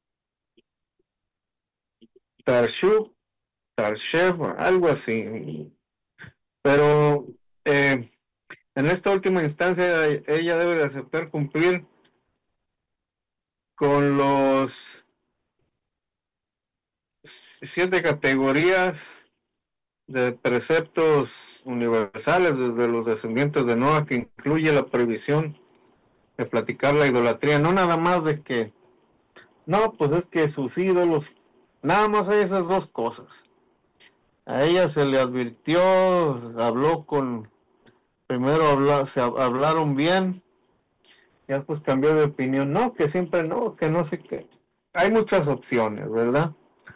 Tarshuk, Tarshev, algo así. Pero eh, en esta última instancia ella debe de aceptar cumplir con los siete categorías de preceptos universales desde los descendientes de Noah, que incluye la prohibición de platicar la idolatría, no nada más de que, no, pues es que sus ídolos, nada más hay esas dos cosas. A ella se le advirtió, habló con, primero habla, se hablaron bien, y después cambió de opinión, no, que siempre no, que no sé qué. Hay muchas opciones, ¿verdad?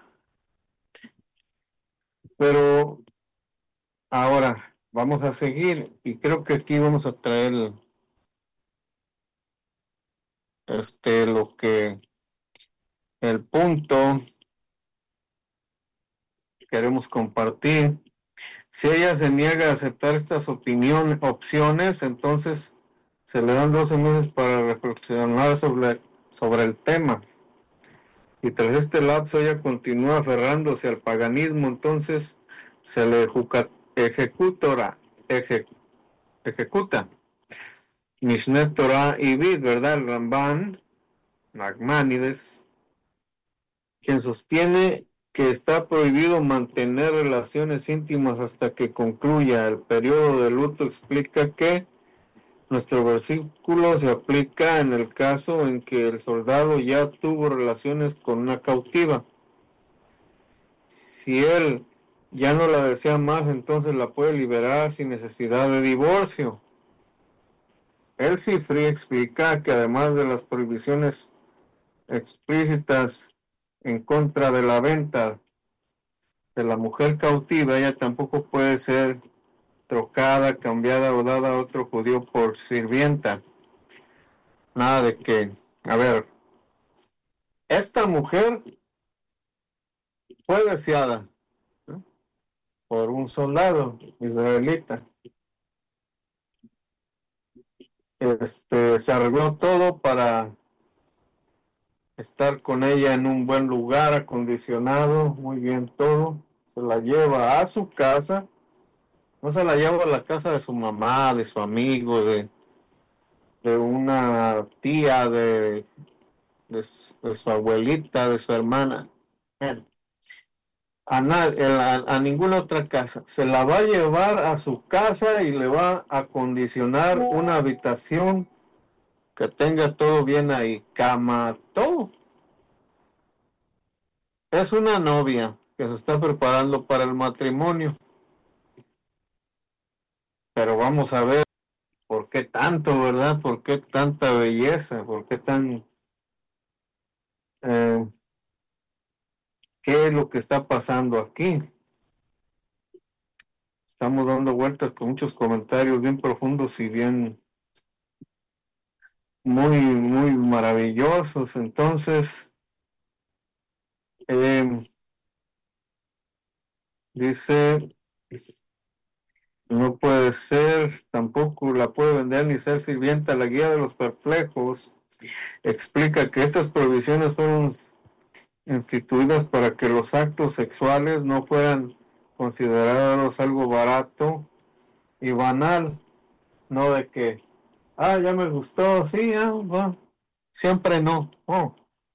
Pero ahora vamos a seguir y creo que aquí vamos a traer este lo que el punto que queremos compartir. Si ella se niega a aceptar estas opiniones, opciones, entonces se le dan doce meses para reflexionar sobre, sobre el tema. Y tras este lapso ella continúa aferrándose al paganismo, entonces se le ejecutora, eje, ejecuta. Mishneh Torah y Vid, ¿verdad? El Ramban, Nachmanides, quien sostiene que está prohibido mantener relaciones íntimas hasta que concluya el periodo de luto, explica que nuestro versículo se aplica en el caso en que el soldado ya tuvo relaciones con una cautiva. Si él ya no la desea más, entonces la puede liberar sin necesidad de divorcio. El Sifri explica que además de las prohibiciones explícitas en contra de la venta de la mujer cautiva, ella tampoco puede ser trocada, cambiada o dada a otro judío por sirvienta. Nada de que, a ver, esta mujer fue deseada, ¿no?, por un soldado israelita. Este, se arregló todo para estar con ella en un buen lugar, acondicionado, muy bien todo. Se la lleva a su casa, no se la lleva a la casa de su mamá, de su amigo, de, de una tía, de, de, de su abuelita, de su hermana. A, nadie, a, a ninguna otra casa. Se la va a llevar a su casa y le va a acondicionar una habitación que tenga todo bien ahí, cama, todo. Es una novia que se está preparando para el matrimonio. Pero vamos a ver por qué tanto, ¿verdad? ¿Por qué tanta belleza? ¿Por qué tan... Eh, ¿qué es lo que está pasando aquí? Estamos dando vueltas con muchos comentarios bien profundos y bien muy, muy maravillosos. Entonces, eh, dice, no puede ser, tampoco la puede vender ni ser sirvienta. La guía de los perplejos explica que estas prohibiciones fueron instituidas para que los actos sexuales no fueran considerados algo barato y banal, no de que, ah, ya me gustó, sí, ah, va. Siempre no. Oh.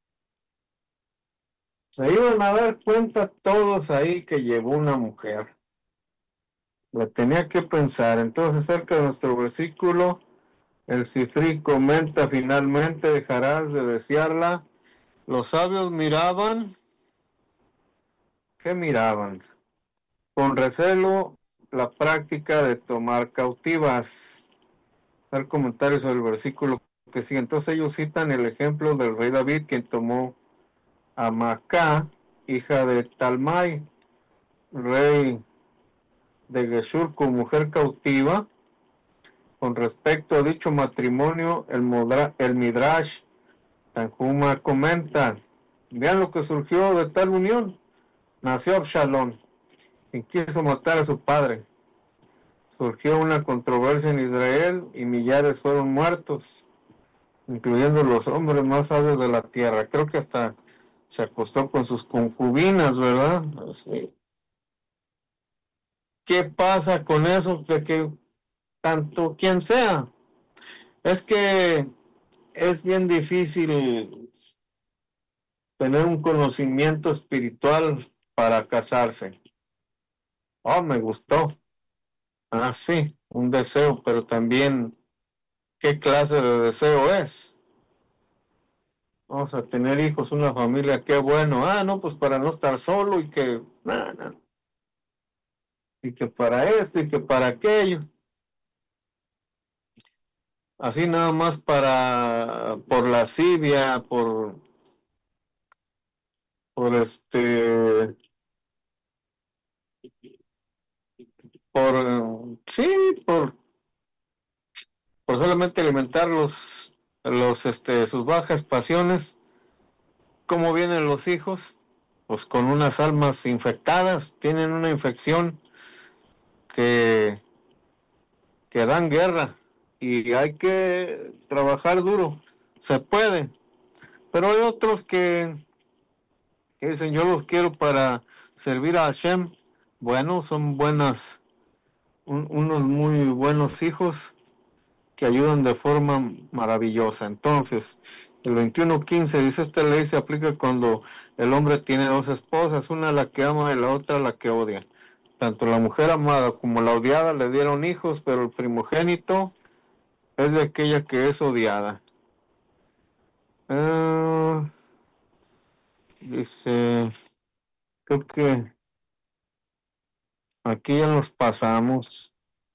Se iban a dar cuenta todos ahí que llevó una mujer. La tenía que pensar. Entonces, cerca de nuestro versículo, el Sifri comenta finalmente, dejarás de desearla. Los sabios miraban, ¿qué miraban? Con recelo la práctica de tomar cautivas. dar comentarios sobre el versículo que sigue. Entonces ellos citan el ejemplo del rey David, quien tomó a Macá, hija de Talmai, rey de Geshur, como mujer cautiva. Con respecto a dicho matrimonio, el, Modra, el Midrash Tanjuma comenta: vean lo que surgió de tal unión. Nació Absalón, quien quiso matar a su padre. Surgió una controversia en Israel y millares fueron muertos, incluyendo los hombres más sabios de la tierra. Creo que hasta se acostó con sus concubinas, ¿verdad? Así. ¿Qué pasa con eso? De que tanto quien sea, es que es bien difícil tener un conocimiento espiritual para casarse. Oh, me gustó. Ah, sí, un deseo, pero también, ¿qué clase de deseo es? Vamos a tener hijos, una familia, qué bueno. Ah, no, pues para no estar solo y que, nah, nah. Y que para esto y que para aquello. Así nada más para, por lascivia, por, por este, por, sí, por, por solamente alimentar los, los, este, sus bajas pasiones. ¿Cómo vienen los hijos? Pues con unas almas infectadas, tienen una infección que, que dan guerra y hay que trabajar duro. Se puede, pero hay otros que, que dicen yo los quiero para servir a Hashem. Bueno, son buenas, un, unos muy buenos hijos que ayudan de forma maravillosa. Entonces, el veintiuno quince dice: esta ley se aplica cuando el hombre tiene dos esposas, una la que ama y la otra la que odia. Tanto la mujer amada como la odiada le dieron hijos, pero el primogénito es de aquella que es odiada. Uh, dice, creo que aquí ya nos pasamos.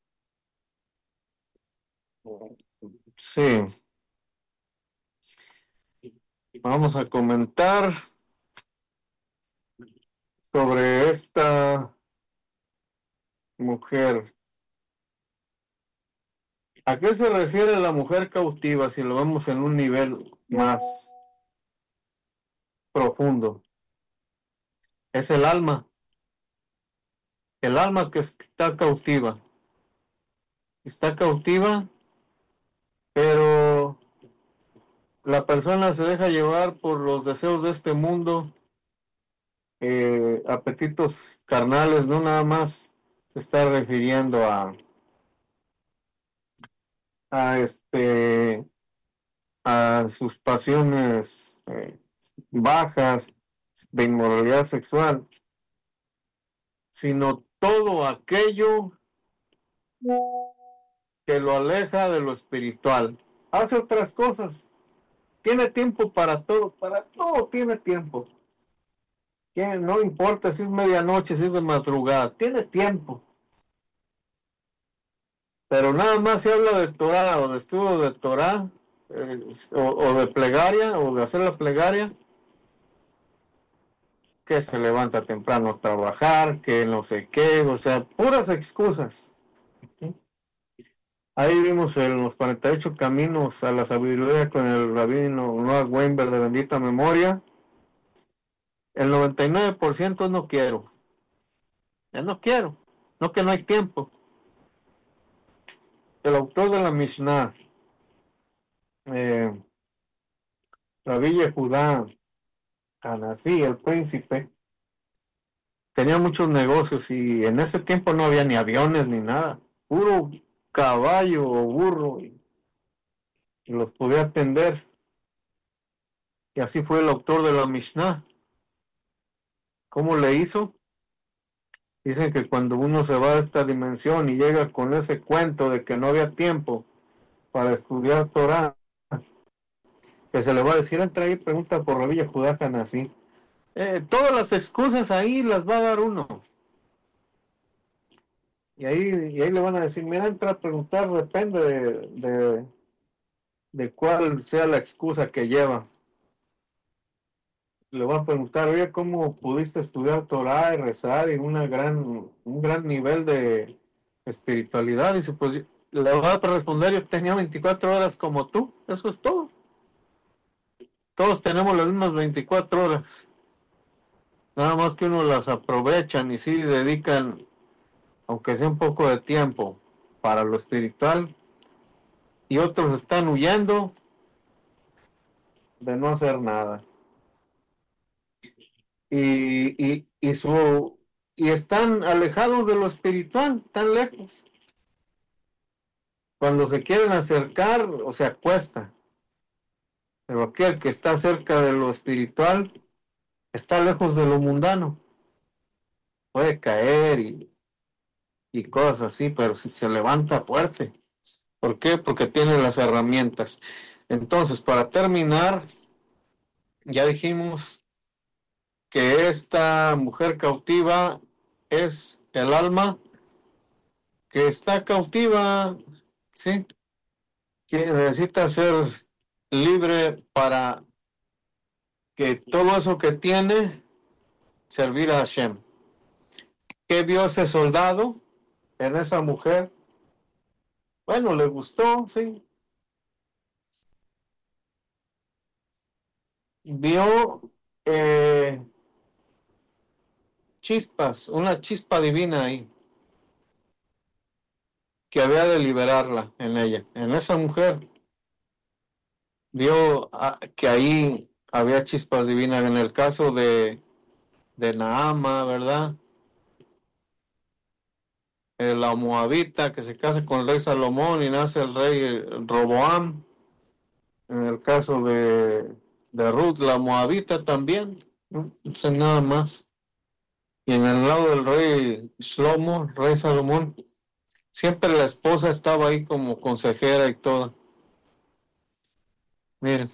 Sí. Vamos a comentar sobre esta mujer. ¿A qué se refiere la mujer cautiva si lo vemos en un nivel más profundo? Es el alma. El alma que está cautiva. Está cautiva, pero la persona se deja llevar por los deseos de este mundo, eh, apetitos carnales, no nada más se está refiriendo a, a este a sus pasiones eh, bajas de inmoralidad sexual, sino todo aquello que lo aleja de lo espiritual. Hace otras cosas. Tiene tiempo para todo, para todo tiene tiempo. Que no importa si es medianoche, si es de madrugada, tiene tiempo. Pero nada más se habla de Torah o de estudio de Torah, eh, o, o de plegaria, o de hacer la plegaria, que se levanta temprano a trabajar, que no sé qué, o sea, puras excusas. ¿Sí? Ahí vimos en los cuarenta y ocho caminos a la sabiduría con el rabino Noah Weinberg de bendita memoria. El noventa y nueve por ciento no quiero. Ya no quiero. No que no hay tiempo. El autor de la Mishnah, eh, Rabbi Yehudá Hanasí, el príncipe, tenía muchos negocios y en ese tiempo no había ni aviones ni nada. Puro caballo o burro y, y los podía atender. Y así fue el autor de la Mishnah. ¿Cómo le hizo? Dicen que cuando uno se va a esta dimensión y llega con ese cuento de que no había tiempo para estudiar Torah, que se le va a decir, entra ahí, pregunta por Rabbi Yehudá Hanasí. Eh, todas las excusas ahí las va a dar uno. Y ahí, y ahí le van a decir, mira, entra a preguntar, depende de, de, de cuál sea la excusa que lleva. Le van a preguntar, oye, ¿cómo pudiste estudiar Torah y rezar y una gran, un gran nivel de espiritualidad? Y dice, pues le va a responder, yo tenía veinticuatro horas como tú, eso es todo. Todos tenemos las mismas veinticuatro horas. Nada más que uno las aprovechan y sí dedican, aunque sea un poco de tiempo, para lo espiritual, y otros están huyendo de no hacer nada. Y, y, y, su, y están alejados de lo espiritual, tan lejos. Cuando se quieren acercar, o sea, cuesta. Pero aquel que está cerca de lo espiritual está lejos de lo mundano. Puede caer y, y cosas así, pero si se levanta fuerte. ¿Por qué? Porque tiene las herramientas. Entonces, para terminar, ya dijimos que esta mujer cautiva es el alma que está cautiva, ¿sí? Que necesita ser libre para que todo eso que tiene, servir a Hashem. ¿Qué vio ese soldado en esa mujer? Bueno, le gustó, sí. Vio eh, chispas, una chispa divina ahí, que había de liberarla en ella, en esa mujer. Vio ah, que ahí había chispas divinas en el caso de, de Naama, ¿verdad? Eh, la moabita que se casa con el rey Salomón y nace el rey Roboam. En el caso de, de Ruth, la moabita también, no sé nada más. Y en el lado del rey Shlomo, rey Salomón, siempre la esposa estaba ahí como consejera y toda. Miren,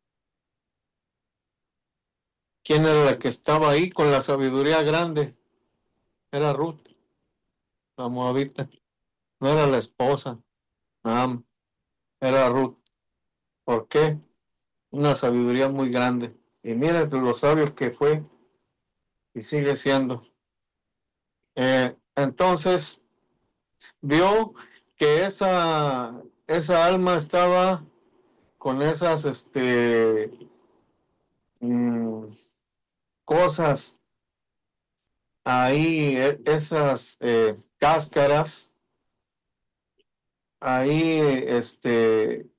¿quién era la que estaba ahí con la sabiduría grande? Era Ruth, la moabita. No era la esposa, no, era Ruth. ¿Por qué? Una sabiduría muy grande. Y miren los sabios que fue y sigue siendo. Eh, entonces, vio que esa, esa alma estaba con esas este, mmm, cosas ahí, esas eh, cáscaras ahí, este,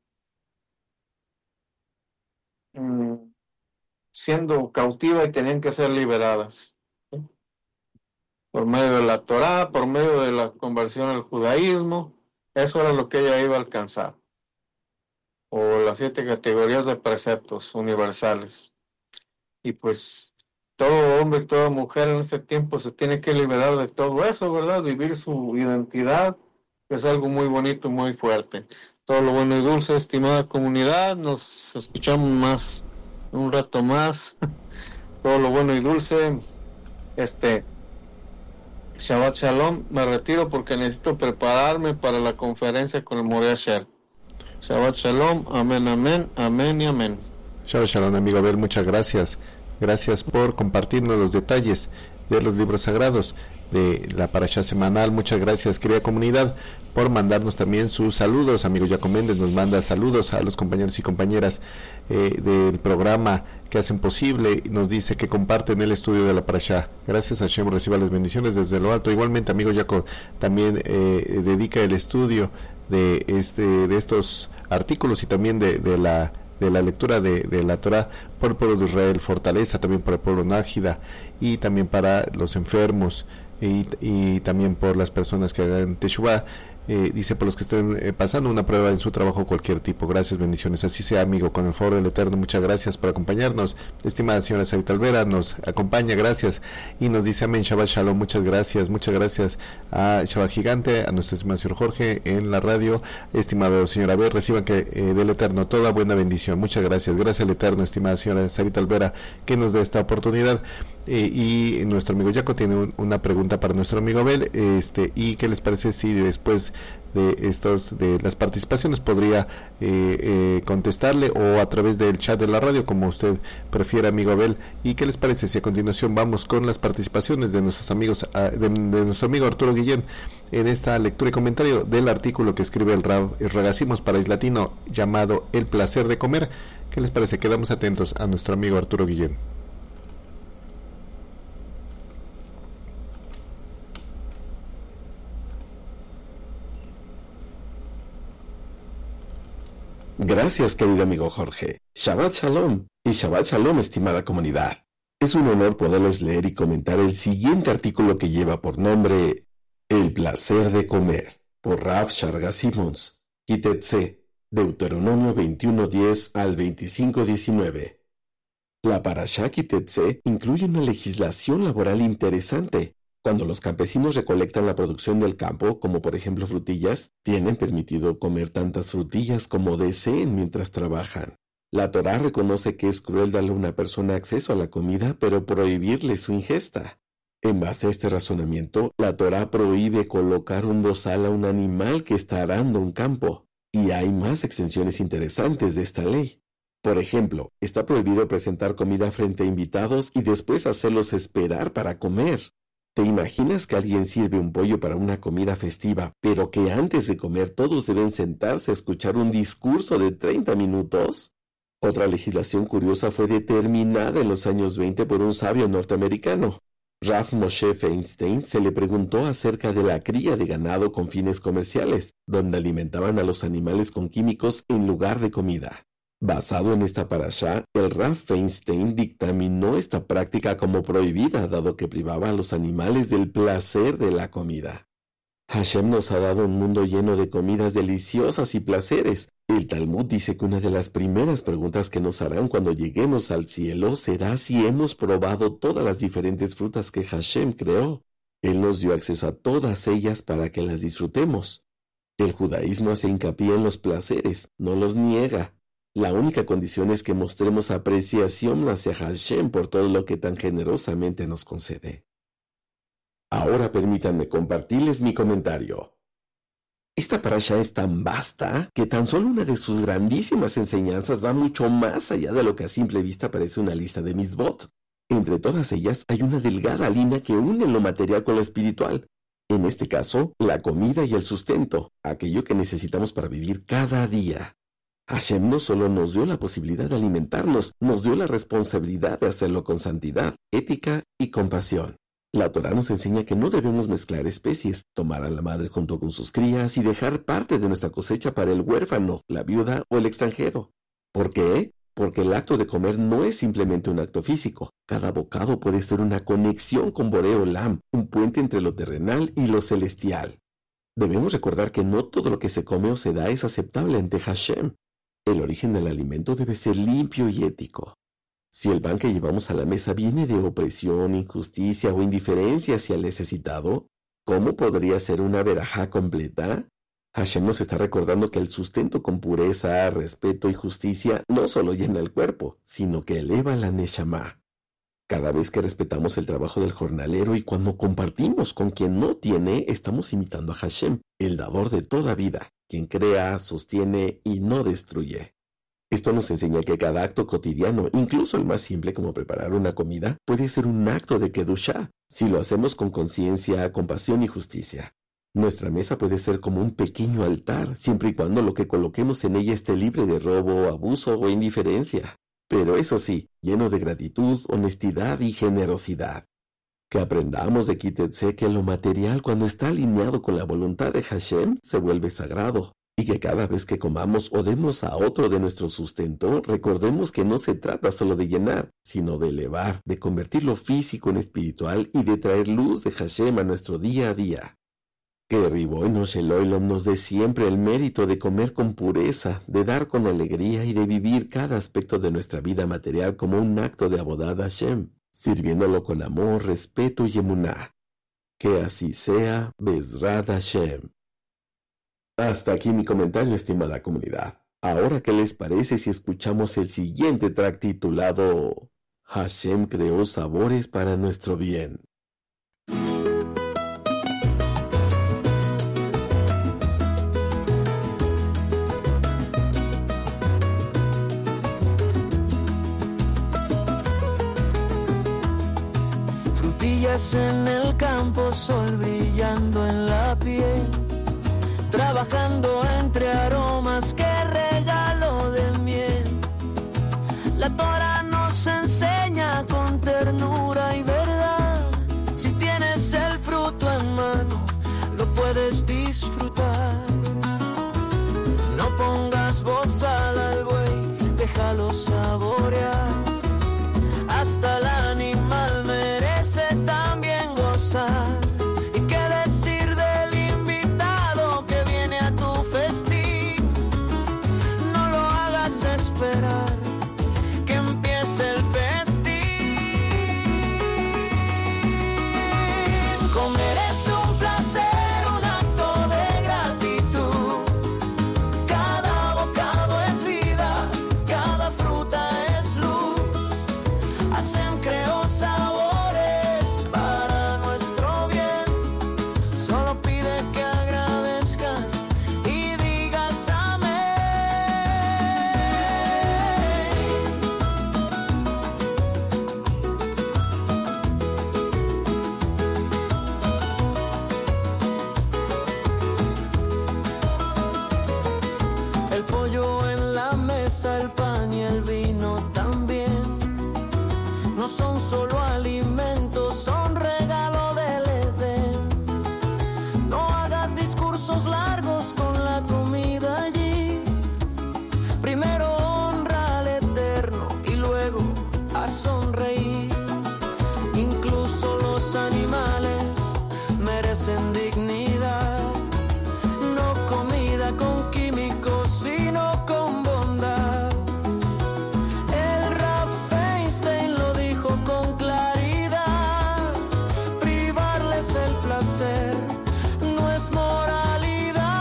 mmm, siendo cautiva y tenían que ser liberadas, ¿sí? Por medio de la Torá, por medio de la conversión al judaísmo. Eso era lo que ella iba a alcanzar, o las siete categorías de preceptos universales. Y pues todo hombre y toda mujer en este tiempo se tiene que liberar de todo eso, ¿verdad? Vivir su identidad es algo muy bonito, muy fuerte. Todo lo bueno y dulce, estimada comunidad, nos escuchamos más, un rato más. Todo lo bueno y dulce, este, Shabbat Shalom, me retiro porque necesito prepararme para la conferencia con el Moriah Sher. Shabbat Shalom, amén, amén, amén y amén. Shabbat Shalom, amigo Abel, muchas gracias. Gracias por compartirnos los detalles de los libros sagrados de la parashá semanal. Muchas gracias, querida comunidad, por mandarnos también sus saludos. Amigo Jaco Méndez nos manda saludos a los compañeros y compañeras eh, del programa que hacen posible. Nos dice que comparten el estudio de la parashá. Gracias a Hashem, reciba las bendiciones desde lo alto. Igualmente, amigo Jaco también eh, dedica el estudio de este de estos artículos y también de, de la de la lectura de, de la Torah por el pueblo de Israel, fortaleza también para el pueblo nájida y también para los enfermos y, y también por las personas que hagan teshuvah. Eh, dice, por los que estén eh, pasando una prueba en su trabajo, cualquier tipo. Gracias, bendiciones. Así sea, amigo, con el favor del Eterno. Muchas gracias por acompañarnos. Estimada señora Sarita Alvera nos acompaña, gracias. Y nos dice amén, Shabbat Shalom. Muchas gracias, muchas gracias a Shabbat Gigante, a nuestro estimado señor Jorge en la radio. Estimado señor Abel, reciban que eh, del Eterno toda buena bendición. Muchas gracias. Gracias al Eterno, estimada señora Sarita Alvera, que nos dé esta oportunidad. Eh, y nuestro amigo Jaco tiene un, una pregunta para nuestro amigo Abel, este, y qué les parece si después de estos de las participaciones podría eh, eh, contestarle o a través del chat de la radio, como usted prefiera, amigo Abel. Y qué les parece si a continuación vamos con las participaciones de nuestros amigos, de, de nuestro amigo Arturo Guillén en esta lectura y comentario del artículo que escribe el, Ra, el Ragacimos País Latino llamado El placer de comer. ¿Qué les parece? Quedamos atentos a nuestro amigo Arturo Guillén. Gracias, querido amigo Jorge. Shabbat Shalom y Shabbat Shalom, estimada comunidad. Es un honor poderles leer y comentar el siguiente artículo que lleva por nombre El placer de comer, por Rav Sharga Simons, Kitetse, Deuteronomio veintiuno diez al veinticinco diecinueve. La Parashá Kitetse incluye una legislación laboral interesante. Cuando los campesinos recolectan la producción del campo, como por ejemplo frutillas, tienen permitido comer tantas frutillas como deseen mientras trabajan. La Torá reconoce que es cruel darle a una persona acceso a la comida, pero prohibirle su ingesta. En base a este razonamiento, la Torá prohíbe colocar un bozal a un animal que está arando un campo. Y hay más extensiones interesantes de esta ley. Por ejemplo, está prohibido presentar comida frente a invitados y después hacerlos esperar para comer. ¿Te imaginas que alguien sirve un pollo para una comida festiva, pero que antes de comer todos deben sentarse a escuchar un discurso de treinta minutos? Otra legislación curiosa fue determinada en los años veinte por un sabio norteamericano. Rav Moshe Feinstein se le preguntó acerca de la cría de ganado con fines comerciales, donde alimentaban a los animales con químicos en lugar de comida. Basado en esta parashá, el Rav Feinstein dictaminó esta práctica como prohibida, dado que privaba a los animales del placer de la comida. Hashem nos ha dado un mundo lleno de comidas deliciosas y placeres. El Talmud dice que una de las primeras preguntas que nos harán cuando lleguemos al cielo será si hemos probado todas las diferentes frutas que Hashem creó. Él nos dio acceso a todas ellas para que las disfrutemos. El judaísmo hace hincapié en los placeres, no los niega. La única condición es que mostremos apreciación hacia Hashem por todo lo que tan generosamente nos concede. Ahora permítanme compartirles mi comentario. Esta parasha es tan vasta que tan solo una de sus grandísimas enseñanzas va mucho más allá de lo que a simple vista parece una lista de misbot. Entre todas ellas hay una delgada línea que une lo material con lo espiritual. En este caso, la comida y el sustento, aquello que necesitamos para vivir cada día. Hashem no solo nos dio la posibilidad de alimentarnos, nos dio la responsabilidad de hacerlo con santidad, ética y compasión. La Torá nos enseña que no debemos mezclar especies, tomar a la madre junto con sus crías y dejar parte de nuestra cosecha para el huérfano, la viuda o el extranjero. ¿Por qué? Porque el acto de comer no es simplemente un acto físico. Cada bocado puede ser una conexión con Boré Olam, un puente entre lo terrenal y lo celestial. Debemos recordar que no todo lo que se come o se da es aceptable ante Hashem. El origen del alimento debe ser limpio y ético. Si el pan que llevamos a la mesa viene de opresión, injusticia o indiferencia hacia el necesitado, ¿cómo podría ser una verajá completa? Hashem nos está recordando que el sustento con pureza, respeto y justicia no solo llena el cuerpo, sino que eleva la neshama. Cada vez que respetamos el trabajo del jornalero y cuando compartimos con quien no tiene, estamos imitando a Hashem, el dador de toda vida, quien crea, sostiene y no destruye. Esto nos enseña que cada acto cotidiano, incluso el más simple como preparar una comida, puede ser un acto de Kedushá, si lo hacemos con conciencia, compasión y justicia. Nuestra mesa puede ser como un pequeño altar, siempre y cuando lo que coloquemos en ella esté libre de robo, abuso o indiferencia. Pero eso sí, lleno de gratitud, honestidad y generosidad. Que aprendamos de Kitetse que lo material, cuando está alineado con la voluntad de Hashem, se vuelve sagrado. Y que cada vez que comamos o demos a otro de nuestro sustento, recordemos que no se trata solo de llenar, sino de elevar, de convertir lo físico en espiritual y de traer luz de Hashem a nuestro día a día. Que Ribono Shel Olam nos dé siempre el mérito de comer con pureza, de dar con alegría y de vivir cada aspecto de nuestra vida material como un acto de abodá a Hashem, sirviéndolo con amor, respeto y emuná. Que así sea, Bezrat Hashem. Hasta aquí mi comentario, estimada comunidad. Ahora, ¿qué les parece si escuchamos el siguiente track titulado Hashem creó sabores para nuestro bien. Frutillas en el campo, sol brillando en la piel, trabajando entre aromas, qué regalo de miel. La Torah nos enseña con ternura y verdad, si tienes el fruto en mano, lo puedes disfrutar. No pongas bozal al buey, déjalo saborear, hasta el animal merece también gozar. ¿Y qué decir del invitado que viene a tu festín? No lo hagas esperar, que empiece el festín. Comer es un placer, un acto de gratitud. Cada bocado es vida, cada fruta es luz. Hashem creó sabores para nuestro bien. Solo pide que agradezcas y digas amén. El pollo en la mesa, el pan y el vino también, no son solo alimentos, son regalo del Edén. No hagas discursos largos con la comida allí. Primero honra al Eterno y luego a sonreír. Incluso los animales merecen dignidad. No comida con químicos, sino con bondad. El Rab Feinstein lo dijo con claridad: privarles el placer no es moralidad.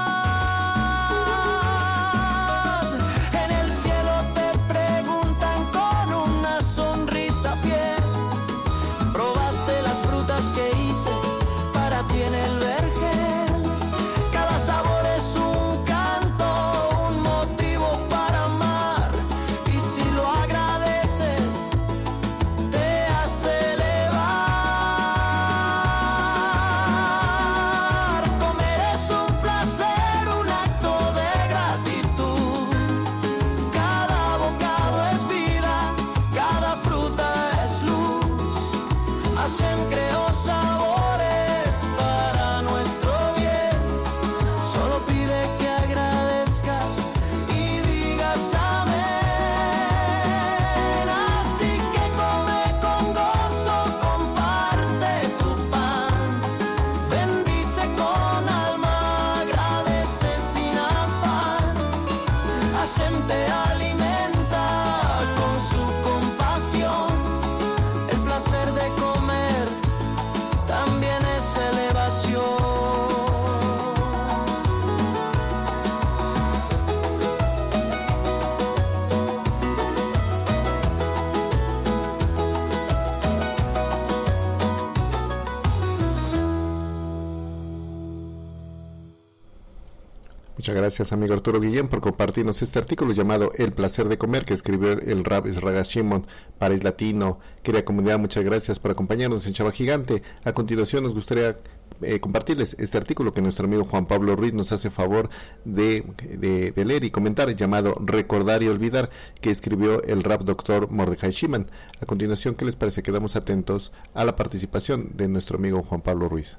En el cielo te preguntan con una sonrisa fiel: ¿probaste las frutas que hice para ti en el vergel? Cada sabor es un canto, un motivo para amar, y si lo agradeces, te hace elevar. Comer es un placer, un acto de gratitud. Cada bocado es vida, cada fruta es luz. Hashem creó sabores para nuestro bien. Solo pide que agradezcas y digas amén. Así que come con gozo, comparte tu pan. Bendice con alma, agradece sin afán. Hashem te alimenta con su compasión. El placer de comer también es elevación. Muchas gracias, amigo Arturo Guillén, por compartirnos este artículo llamado El placer de comer, que escribió el Rab Israel Shimon, País Latino. Querida comunidad, muchas gracias por acompañarnos en Chava Gigante. A continuación nos gustaría eh, compartirles este artículo que nuestro amigo Juan Pablo Ruiz nos hace favor de, de, de leer y comentar, llamado Recordar y Olvidar, que escribió el Rab Doctor Mordejai Shiman. A continuación, ¿qué les parece? Quedamos atentos a la participación de nuestro amigo Juan Pablo Ruiz.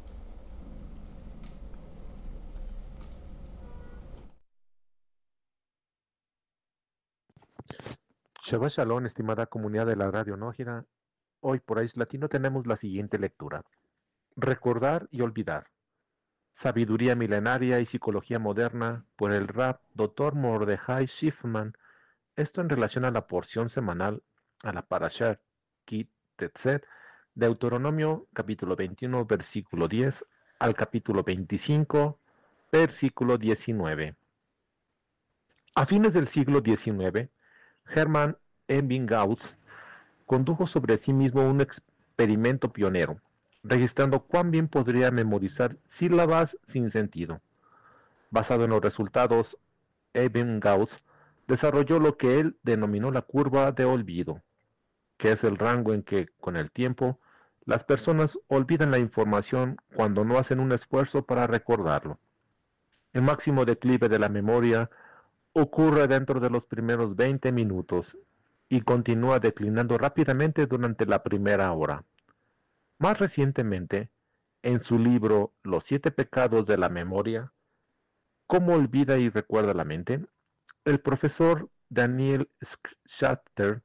Shabbat Shalom, estimada comunidad de la Radio Nójida. Hoy por País Latino tenemos la siguiente lectura: Recordar y olvidar. Sabiduría milenaria y psicología moderna por el Rab Doctor Mordejai Shiffman. Esto en relación a la porción semanal, a la Parashat Ki Tetzet, Deuteronomio capítulo veintiuno, versículo diez, al capítulo veinticinco, versículo diecinueve. A fines del siglo diecinueve, Hermann Ebbinghaus condujo sobre sí mismo un experimento pionero, registrando cuán bien podría memorizar sílabas sin sentido. Basado en los resultados, Ebbinghaus desarrolló lo que él denominó la curva de olvido, que es el rango en que, con el tiempo, las personas olvidan la información cuando no hacen un esfuerzo para recordarlo. El máximo declive de la memoria ocurre dentro de los primeros veinte minutos y continúa declinando rápidamente durante la primera hora. Más recientemente, en su libro Los siete pecados de la memoria, ¿Cómo olvida y recuerda la mente?, el profesor Daniel Schachter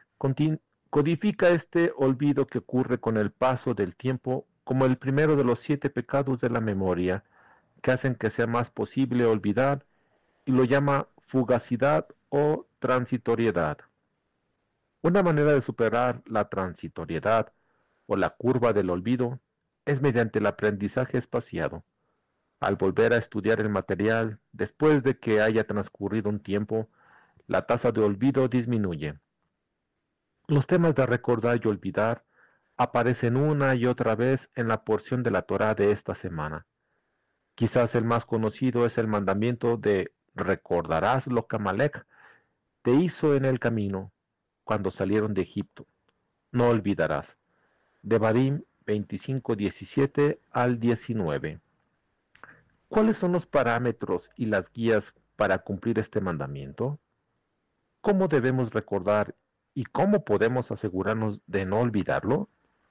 codifica este olvido que ocurre con el paso del tiempo como el primero de los siete pecados de la memoria que hacen que sea más posible olvidar, y lo llama fugacidad o transitoriedad. Una manera de superar la transitoriedad o la curva del olvido es mediante el aprendizaje espaciado. Al volver a estudiar el material después de que haya transcurrido un tiempo, la tasa de olvido disminuye. Los temas de recordar y olvidar aparecen una y otra vez en la porción de la Torá de esta semana. Quizás el más conocido es el mandamiento de recordarás lo que Amalek te hizo en el camino cuando salieron de Egipto. No olvidarás. Devarim veinticinco, diecisiete al diecinueve. ¿Cuáles son los parámetros y las guías para cumplir este mandamiento? ¿Cómo debemos recordar y cómo podemos asegurarnos de no olvidarlo?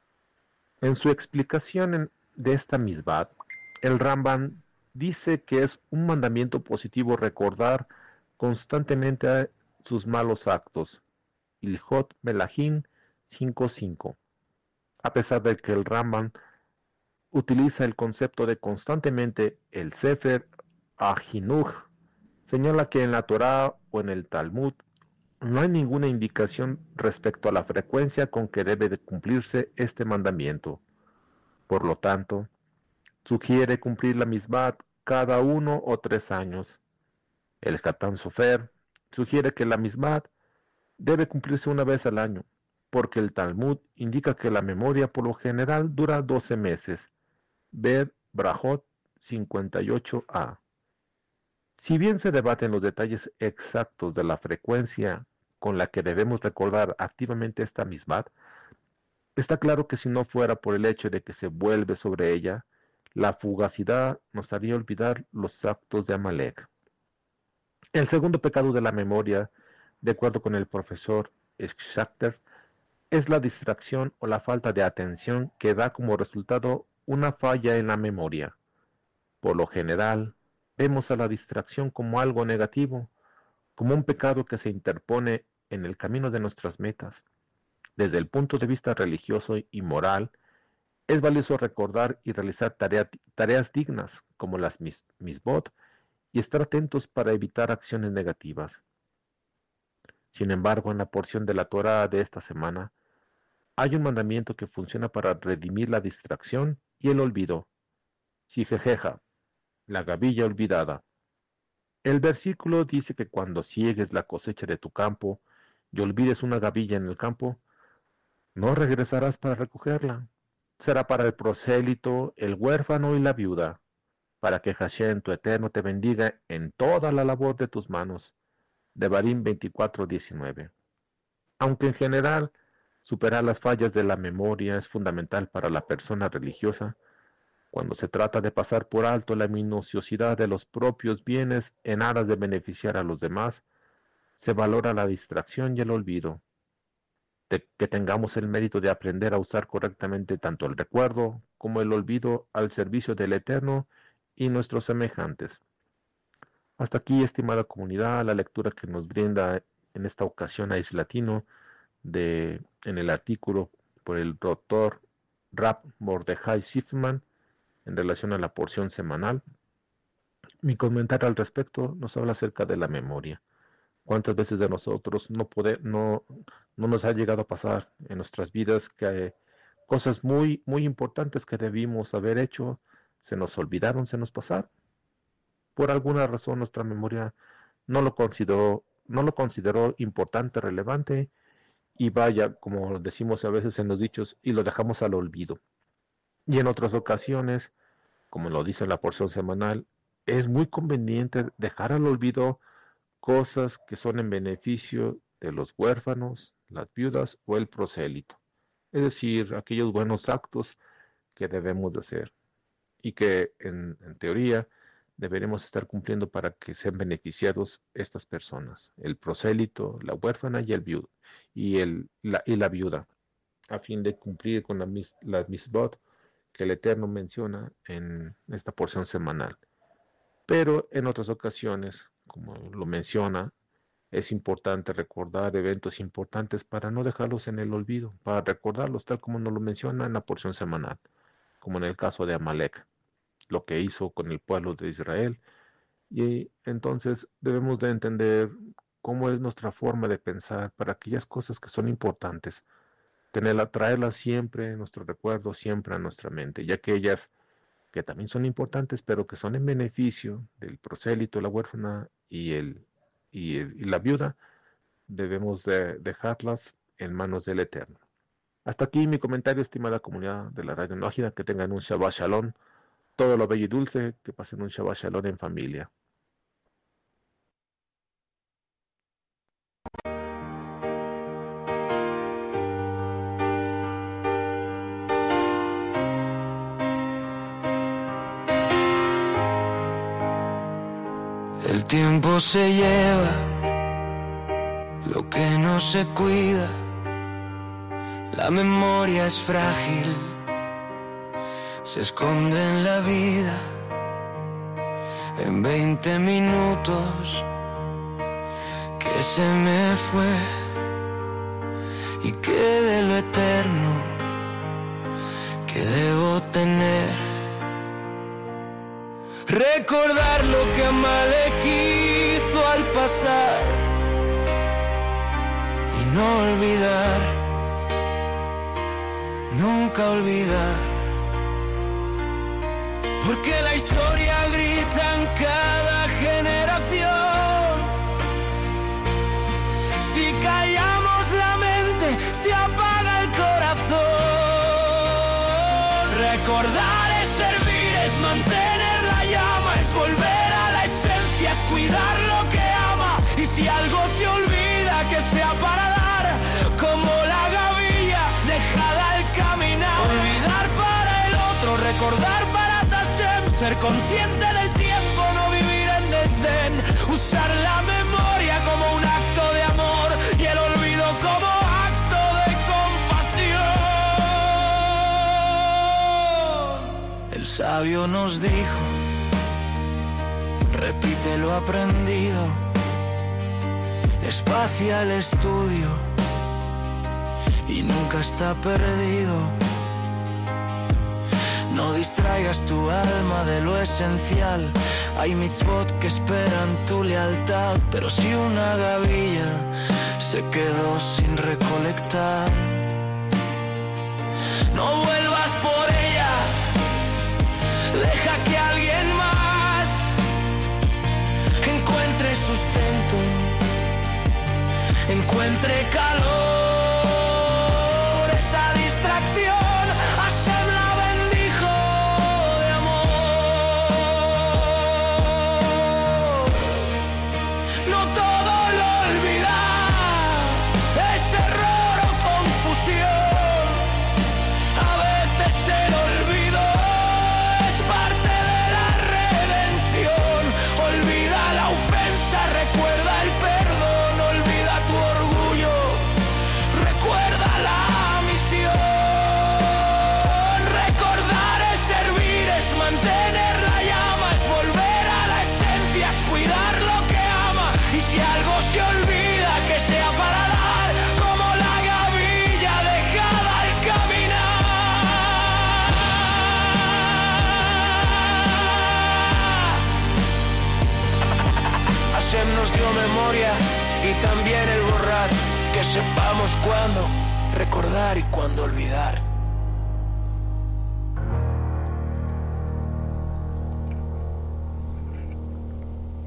En su explicación de esta misbat, el Ramban dice que es un mandamiento positivo recordar constantemente sus malos actos. Ilhot Melahim cinco cinco. A pesar de que el Ramban utiliza el concepto de constantemente, el Sefer Ahinuch señala que en la Torá o en el Talmud no hay ninguna indicación respecto a la frecuencia con que debe de cumplirse este mandamiento. Por lo tanto, sugiere cumplir la misbat cada uno o tres años. El Katan Sofer sugiere que la misbat debe cumplirse una vez al año, porque el Talmud indica que la memoria por lo general dura doce meses. Ver Brajot cincuenta y ocho a. Si bien se debaten los detalles exactos de la frecuencia con la que debemos recordar activamente esta misbat, está claro que si no fuera por el hecho de que se vuelve sobre ella, la fugacidad nos haría olvidar los actos de Amalek. El segundo pecado de la memoria, de acuerdo con el profesor Schachter, es la distracción o la falta de atención que da como resultado una falla en la memoria. Por lo general, vemos a la distracción como algo negativo, como un pecado que se interpone en el camino de nuestras metas. Desde el punto de vista religioso y moral, es valioso recordar y realizar tarea, tareas dignas, como las mis, misbot, y estar atentos para evitar acciones negativas. Sin embargo, en la porción de la Torá de esta semana, hay un mandamiento que funciona para redimir la distracción y el olvido. Sijejeja, la gavilla olvidada. El versículo dice que cuando ciegues la cosecha de tu campo y olvides una gavilla en el campo, no regresarás para recogerla. Será para el prosélito, el huérfano y la viuda, para que Hashem, tu Eterno, te bendiga en toda la labor de tus manos. Devarim veinticuatro diecinueve. Aunque en general superar las fallas de la memoria es fundamental para la persona religiosa, cuando se trata de pasar por alto la minuciosidad de los propios bienes en aras de beneficiar a los demás, se valora la distracción y el olvido. De que tengamos el mérito de aprender a usar correctamente tanto el recuerdo como el olvido al servicio del Eterno y nuestros semejantes. Hasta aquí, estimada comunidad, la lectura que nos brinda en esta ocasión a Islatino de, en el artículo por el doctor Rab Mordechai Sifman en relación a la porción semanal. Mi comentario al respecto nos habla acerca de la memoria. ¿Cuántas veces de nosotros no, poder, no, no nos ha llegado a pasar en nuestras vidas que cosas muy, muy importantes que debimos haber hecho se nos olvidaron, se nos pasaron? Por alguna razón nuestra memoria no lo consideró, no lo consideró importante, relevante, y vaya, como decimos a veces en los dichos, y lo dejamos al olvido. Y en otras ocasiones, como lo dice la porción semanal, es muy conveniente dejar al olvido cosas que son en beneficio de los huérfanos, las viudas o el prosélito. Es decir, aquellos buenos actos que debemos de hacer y que en, en teoría deberemos estar cumpliendo para que sean beneficiados estas personas, el prosélito, la huérfana y el viudo, y, el, la, y la viuda, a fin de cumplir con la, mis, la misbot que el Eterno menciona en esta porción semanal. Pero en otras ocasiones, como lo menciona, es importante recordar eventos importantes para no dejarlos en el olvido, para recordarlos tal como nos lo menciona en la porción semanal, como en el caso de Amalek, lo que hizo con el pueblo de Israel. Y entonces debemos de entender cómo es nuestra forma de pensar para aquellas cosas que son importantes, tenerla, traerlas siempre en nuestro recuerdo, siempre a nuestra mente, y aquellas que también son importantes, pero que son en beneficio del prosélito, la huérfana y, el, y, el, y la viuda, debemos de dejarlas en manos del Eterno. Hasta aquí mi comentario, estimada comunidad de la Radio Nójida. Que tengan un Shabbat Shalom, todo lo bello y dulce, que pasen un Shabbat Shalom en familia. El tiempo se lleva lo que no se cuida, la memoria es frágil, se esconde en la vida. En veinte minutos que se me fue y que de lo eterno que debo tener. Recordar lo que Amalek hizo al pasar y no olvidar, nunca olvidar, porque la historia grita en cada generación. Si callamos la mente, se apaga el corazón. Recordar es servir, es mantener la llama, es volver a la esencia, es cuidar lo que ama. Y si algo se olvida, que sea para dar, como la gavilla dejada al caminar. Olvidar para el otro, recordar para Tashem, ser consciente del tiempo, no vivir en desdén. Usar la memoria como un acto de amor y el olvido como acto de compasión. El sabio nos dijo: repite lo aprendido, espacia el estudio y nunca está perdido. No distraigas tu alma de lo esencial, hay mitzvot que esperan tu lealtad. Pero si una gavilla se quedó sin recolectar, no vuelvas por ella, deja que alguien más encuentre sustento, encuentre calor. Esa distracción Hashem la bendijo de amor. No todo lo olvidar es error o confusión. A veces el olvido es parte de la redención. Olvida la ofensa, recuerda el perdón, olvida tu orgullo, recuerda la misión. Recordar es servir, es mantener la llama, es volver a la esencia, es cuidar lo que ama. Y si algo se olvida, que sea para dar, como la gavilla dejada al caminar. Hashem nos dio memoria y también el borrar, que sepamos cuándo recordar y cuándo olvidar.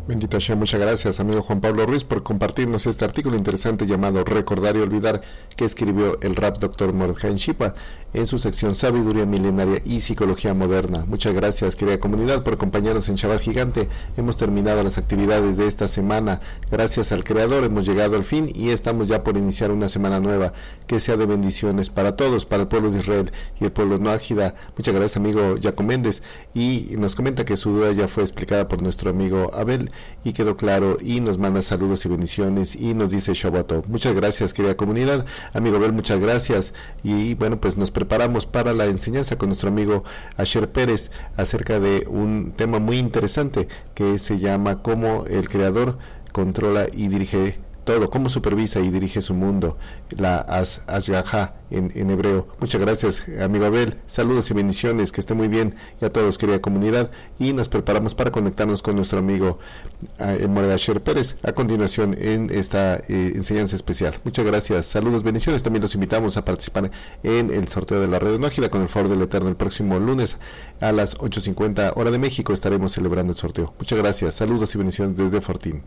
Bendito sea, muchas gracias, amigo Juan Pablo Ruiz, por compartirnos este artículo interesante llamado Recordar y Olvidar, que escribió el rap doctor Mordechai Shipa en su sección Sabiduría Milenaria y Psicología Moderna. Muchas gracias, querida comunidad, por acompañarnos en Shabbat Gigante. Hemos terminado las actividades de esta semana. Gracias al Creador hemos llegado al fin y estamos ya por iniciar una semana nueva, que sea de bendiciones para todos, para el pueblo de Israel y el pueblo no ágida. Muchas gracias, amigo Jaco Méndez, y nos comenta que su duda ya fue explicada por nuestro amigo Abel y quedó claro, y nos manda saludos y bendiciones y nos dice Shabbat Tov. Muchas gracias, querida comunidad. Amigo Abel, muchas gracias. Y bueno, pues nos preparamos para la enseñanza con nuestro amigo Asher Pérez acerca de un tema muy interesante que se llama cómo el Creador controla y dirige todo, cómo supervisa y dirige su mundo, la Ashgaha en, en hebreo. Muchas gracias, amigo Abel, saludos y bendiciones, que esté muy bien, y a todos, querida comunidad, y nos preparamos para conectarnos con nuestro amigo eh, Moreda Asher Pérez a continuación en esta eh, enseñanza especial. Muchas gracias, saludos, bendiciones. También los invitamos a participar en el sorteo de la red Nógida con el favor del Eterno el próximo lunes a las ocho cincuenta hora de México. Estaremos celebrando el sorteo. Muchas gracias, saludos y bendiciones desde Fortín.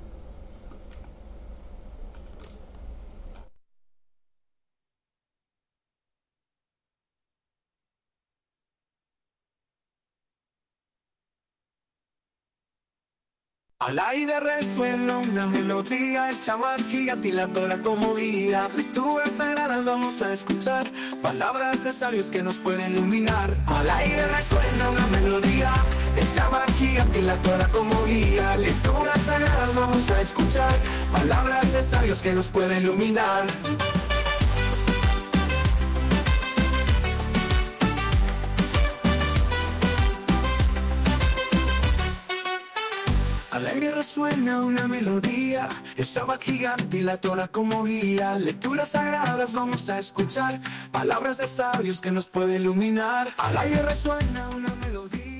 Al aire resuena una melodía hecha magia, y la Torah como guía. Lecturas sagradas vamos a escuchar, palabras de sabios que nos pueden iluminar. Al aire resuena una melodía hecha magia, y la Torah como guía. Lecturas sagradas vamos a escuchar, palabras de sabios que nos pueden iluminar. Al aire resuena una melodía, el Shabbat gigante y la Torah como guía. Lecturas sagradas vamos a escuchar, palabras de sabios que nos pueden iluminar. Al aire resuena una melodía.